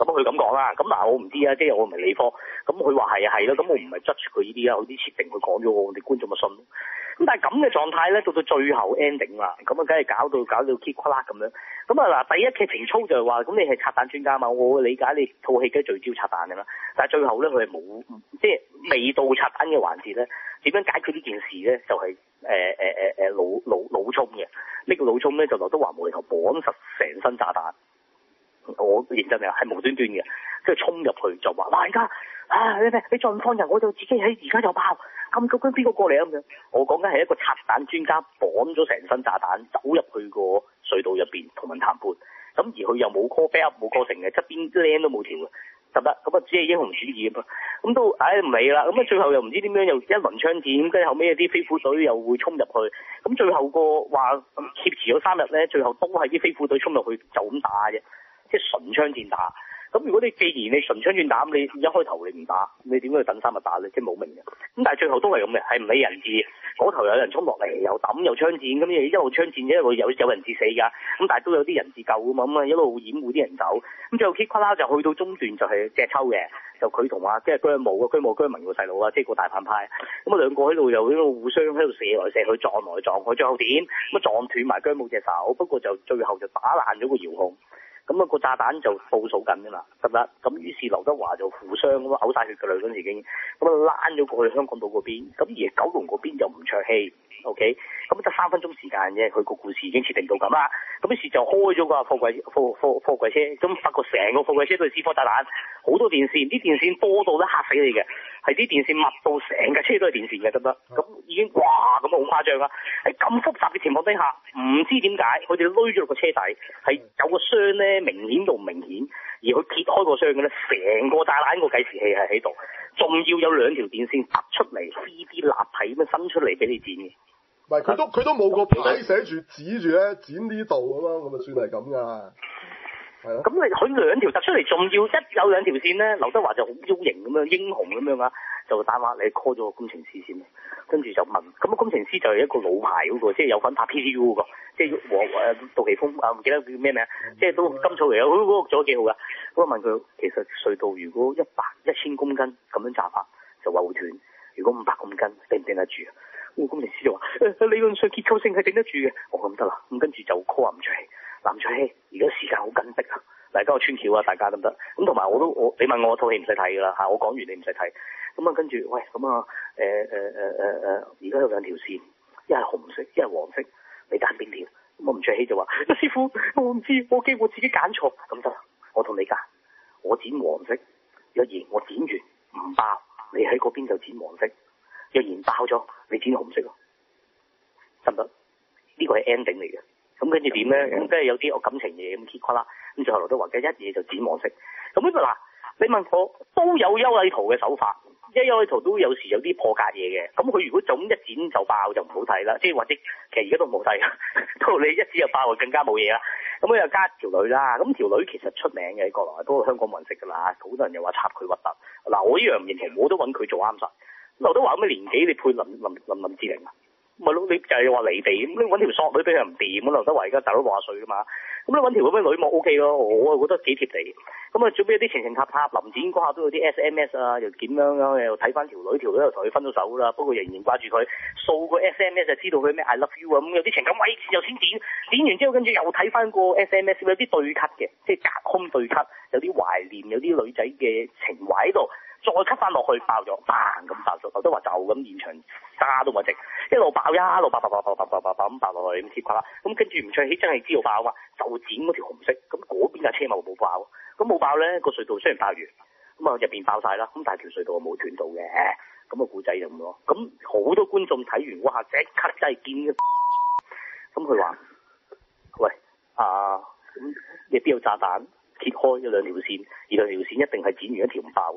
咁佢咁講啦，咁嗱我唔知啊，即係我唔係理科，咁佢話係啊係咯，咁我唔係 judge 佢呢啲啊，佢啲設定佢講咗，我哋觀眾咪信。咁但係咁嘅狀態咧，到到最後 ending 啦，咁啊梗係搞到搞到 keep 垮啦咁樣。咁啊嗱，第一劇情操就係話，咁你係拆彈專家嘛，我理解你套戲梗係聚焦拆彈㗎啦，但係最後咧佢係冇，即係未到拆彈嘅環節咧，點樣解決呢件事咧？就係誒誒誒誒老老老沖嘅，呢個老沖咧就劉德華無厘頭綁實成身炸彈。我認真啊，係無端端嘅，跟住衝入去就話：哇！而家啊，你你你再唔放人，我就自己喺而家就爆。咁究竟邊個過嚟啊？咁樣，我講緊係一個拆彈專家綁咗成身炸彈，走入去個隧道入邊同人談判。咁而佢又冇 call back 冇 call 成嘅，側邊靚都冇條嘅，得唔得？咁啊，只係英雄主義咁啊。咁都唉唔理啦。咁啊，最後又唔知點樣又一輪槍戰，跟住後尾有啲飛虎隊又會衝入去。咁最後個話挾持咗三日咧，最後都係啲飛虎隊衝入去就咁打啫。即係純槍戰打，咁如果你既然你純槍戰打，你一開頭你唔打，你點解要等三日打咧？即係冇名嘅。咁但係最後都係咁嘅，係唔理人質，嗰頭有人衝落嚟，又抌又槍戰，咁你一路槍戰一路有有人質死㗎。咁但係都有啲人質救㗎嘛，咁啊一路掩護啲人走。咁最後 K 啦就去到中段就係隻抽嘅，就佢同啊即係姜武啊姜武姜文個細佬啊，即係個大反派。咁啊兩個喺度又喺度互相喺度射來射去撞來撞去，最後點？咁啊撞斷埋姜武隻手，不過就最後就打爛咗個遙控。咁、那、啊個炸彈就倒數緊㗎啦，得唔得？咁於是劉德華就負傷咁啊，嘔晒血㗎啦嗰陣時已經，咁啊躝咗過去香港島嗰邊，咁而九龍嗰邊就唔卓戲 ，OK，咁得三分鐘時間啫，佢個故事已經設定到咁啦，咁於是就開咗個貨櫃貨貨貨櫃車，咁發覺成個貨櫃車都係 C 四炸彈，好多電線，啲電線多到咧嚇死你嘅，係啲電線密到成架車都係電線嘅，得唔得？咁已經哇咁啊好誇張啦！喺咁複雜嘅情況底下，唔知點解佢哋攏咗落個車底，係有個箱咧。明顯到唔明顯，而佢揭開個箱嘅咧，成個炸彈個計時器係喺度，仲要有兩條電線突出嚟 ，C D 立體咁樣伸出嚟俾你剪嘅。 唔係，佢都佢都冇個牌寫住指住咧剪呢度咁樣，咁咪算係咁噶。係咯。咁你佢兩條突出嚟，仲要一有兩條線咧，劉德華就好妖型咁樣，英雄咁樣啊，就打話你 call 咗個工程師先，跟住就問，咁個工程師就係一個老牌嗰、那個，即係有份拍 P C U 嗰、那個。即係和誒杜琪峰啊，唔記得叫咩名，即係都金草嚟嘅，嗰嗰個做得幾好噶。咁啊問佢，其實隧道如果一百一千公斤咁樣炸法就話會斷，如果五百公斤頂唔頂得住啊？咁個工程師就話、呃、理論上結構性係頂得住嘅。我咁得啦，咁跟住就 call 林卓熹，林卓熹而家時間好緊迫啊，大家個穿橋啊，大家得唔得？咁同埋我都我你問我套戲唔使睇㗎啦嚇，我講完你唔使睇。咁啊跟住喂咁啊誒誒誒誒誒，而家有兩條線，一係紅色，一係黃色。你揀邊條？我唔卓熹就話：師傅，我唔知，我驚我自己揀錯。咁得，我同你揀，我剪黃色。若然我剪完唔爆，你喺嗰邊就剪黃色。若然爆咗，你剪紅色咯，得唔得？呢個係 ending 嚟嘅。咁跟住點咧？咁跟住有啲我感情嘢咁 keep 啦。咁最後劉德華嘅一嘢就剪黃色。咁呢個嗱，你問我都有優禮圖嘅手法。一優禮圖都有時有啲破格嘢嘅，咁佢如果就咁一剪就爆就唔好睇啦，即係或者其實而家都冇睇，到你一剪就爆就更加冇嘢啦。咁佢又加條女啦，咁條女其實出名嘅喺國內，都香港冇人識㗎啦，好多人又話插佢核突。嗱，我呢樣唔認同，我都揾佢做啱晒。劉德華咁嘅年紀，你配林林林林志玲啊？咪咯，你就係話離地咁，你揾條索女俾佢唔掂咁，劉德華而家大佬六十歲㗎嘛，咁你揾條咁嘅女冇 O K 咯，我係覺得幾貼地。咁啊，最尾有啲情情塔塔，臨剪嗰下都有啲 S M S 啊，又點樣啊，又睇翻條女，條女又同佢分咗手啦，不過仍然掛住佢，掃個 S M S 就知道佢咩 I love you 啊，咁有啲情感，喂又先剪，剪完之後跟住又睇翻個 S M S， 有啲對 cut 嘅，即係隔空對 cut，有啲懷念，有啲女仔嘅情懷喺度。再 cut 翻落去爆咗，嘭咁爆咗，劉德華就咁現場渣都冇值，一路爆一路爆爆爆爆爆爆爆爆咁爆落去咁貼啦，咁跟住吳卓羲真係知道爆啊嘛，就剪嗰條紅色，咁嗰邊架車咪冇爆，咁冇爆咧個隧道雖然爆完，咁啊入邊爆晒啦，咁但係條隧道冇斷到嘅，咁個故仔就咁咯，咁好多觀眾睇完哇即刻真係見，咁佢話，喂啊咁你邊有炸彈揭開咗兩條線，而兩條線一定係剪完一條唔爆。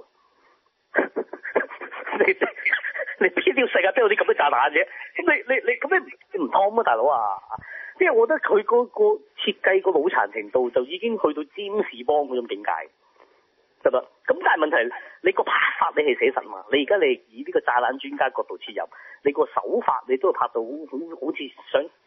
你你邊條世界邊有啲咁嘅炸彈啫？咁你你你咁你唔通啊，大佬啊！即係我覺得佢嗰個設計個腦殘程度就已經去到占士邦嗰種境界，得唔得？咁但係問題你個拍法你係寫實嘛？你而家你以呢個炸彈專家角度切入，你個手法你都係拍到好好好似想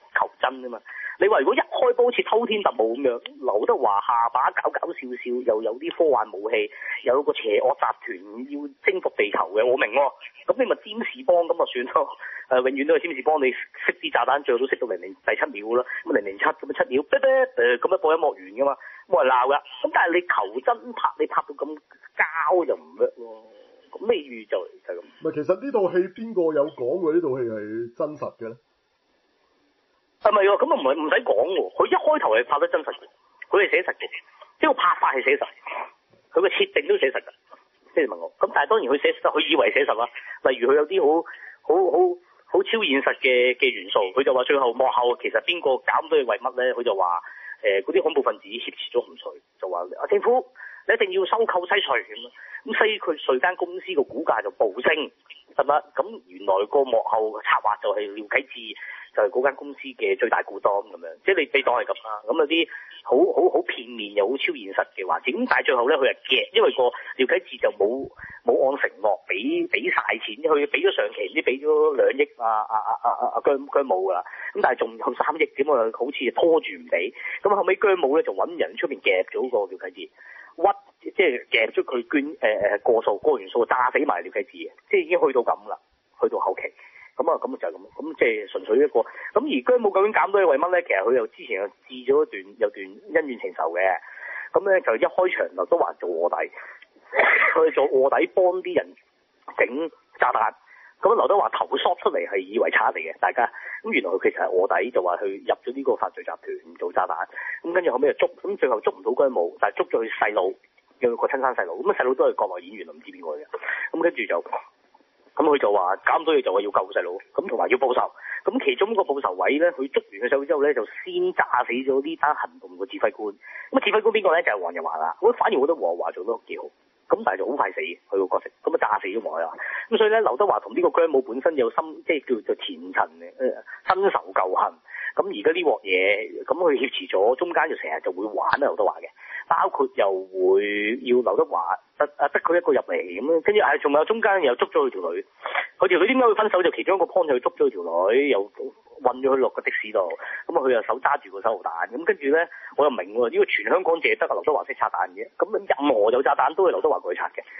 求真啊嘛。你話如果一開波好似偷天特務咁樣，劉德華下巴搞搞笑笑，又有啲科幻武器，又有個邪惡集團要征服地球嘅，我明喎、哦。咁你咪占士邦咁啊算咯。誒、呃，永遠都係占士邦，你識啲炸彈最後都識到零零第七秒啦。咁零零七咁啊七秒，噠噠誒咁樣播音樂完噶嘛，冇人鬧噶。咁但係你求真拍，你拍到咁膠就唔得咯。咁你預就就係咁。 唔係，其實呢套戲邊個有講過呢套戲係真實嘅咧？ 係咪喎？咁啊唔係唔使講喎，佢一開頭係拍得真實嘅，佢係寫實嘅，即係個拍法係寫實，佢嘅設定都寫實㗎。即係問我，咁但係當然佢寫實，佢以為寫實啦。例如佢有啲好好好好超現實嘅嘅元素，佢就話最後幕後其實邊個搞咁多嘢為乜咧？佢就話誒嗰啲恐怖分子挾持咗紅隧，就話啊政府你一定要收購西隧咁，咁西佢隧間公司個股價就暴升，係咪？咁原來個幕後策劃就係廖啟智。就係嗰間公司嘅最大股東咁樣，即係你你當係咁啦。咁有啲好好好片面又好超現實嘅話，咁但係最後咧佢係夾，因為個廖啟智就冇冇按承諾俾俾曬錢，佢俾咗上期唔知俾咗兩億啊啊啊啊啊啊姜姜武㗎啦。咁但係仲有三億點啊，好似拖住唔俾。咁後尾姜武咧就揾人出邊夾咗個廖啟智，屈即係夾咗佢捐誒誒、呃、過數過完數炸死埋廖啟智嘅，即係已經去到咁啦，去到後期。咁啊，咁就係咁，咁即係純粹一個。咁而姜武究竟減多嘢為乜咧？其實佢又之前又置咗一段有段恩怨情仇嘅。咁咧就一開場劉德華做臥底，佢做臥底幫啲人整炸彈。咁劉德華頭縮出嚟係以為賊嚟嘅，大家。咁原來佢其實係臥底，就話佢入咗呢個犯罪集團做炸彈。咁跟住後尾就捉，咁最後捉唔到姜武，但係捉咗佢細佬，有個親生細佬。咁啊細佬都係國內演員，唔知邊個嘅。咁跟住就。咁佢就話搞咁多嘢就話要救細佬，咁同埋要報仇。咁其中一個報仇位咧，佢捉完佢細佬之後咧，就先炸死咗呢單行動嘅指揮官。咁指揮官邊個咧？就係黃日華啦。咁反而我覺得黃日華做得幾好。咁但係就好快死，佢個角色。咁啊炸死咗黃日華。咁所以咧，劉德華同呢個姜武本身有心，即係叫做前塵嘅，誒新仇舊恨。咁而家呢鑊嘢，咁佢挾持咗，中間就成日就會玩劉德華嘅。包括又會要劉德華得啊得佢一個入嚟咁樣，跟住係仲有中間又捉咗佢條女，佢條女點解會分手？就其中一個 point 就佢捉咗佢條女，又韞咗佢落個的士度，咁啊佢又手揸住個手榴彈，咁跟住咧我又明喎，呢個全香港淨係得啊劉德華識拆彈嘅，咁任何有炸彈都係劉德華過去拆嘅。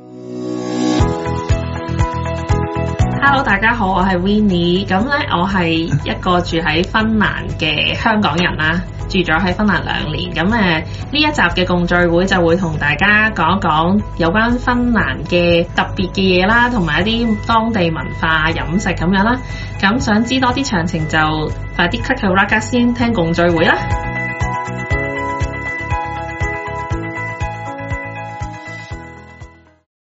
Hello， 大家好，我係 Winnie， 咁咧我係一個住喺芬蘭嘅香港人啦，住咗喺芬蘭兩年，咁誒呢一集嘅共聚會就會同大家講一講有關芬蘭嘅特別嘅嘢啦，同埋一啲當地文化飲食咁樣啦，咁想知多啲詳情就快啲 click 個 like 先聽共聚會啦。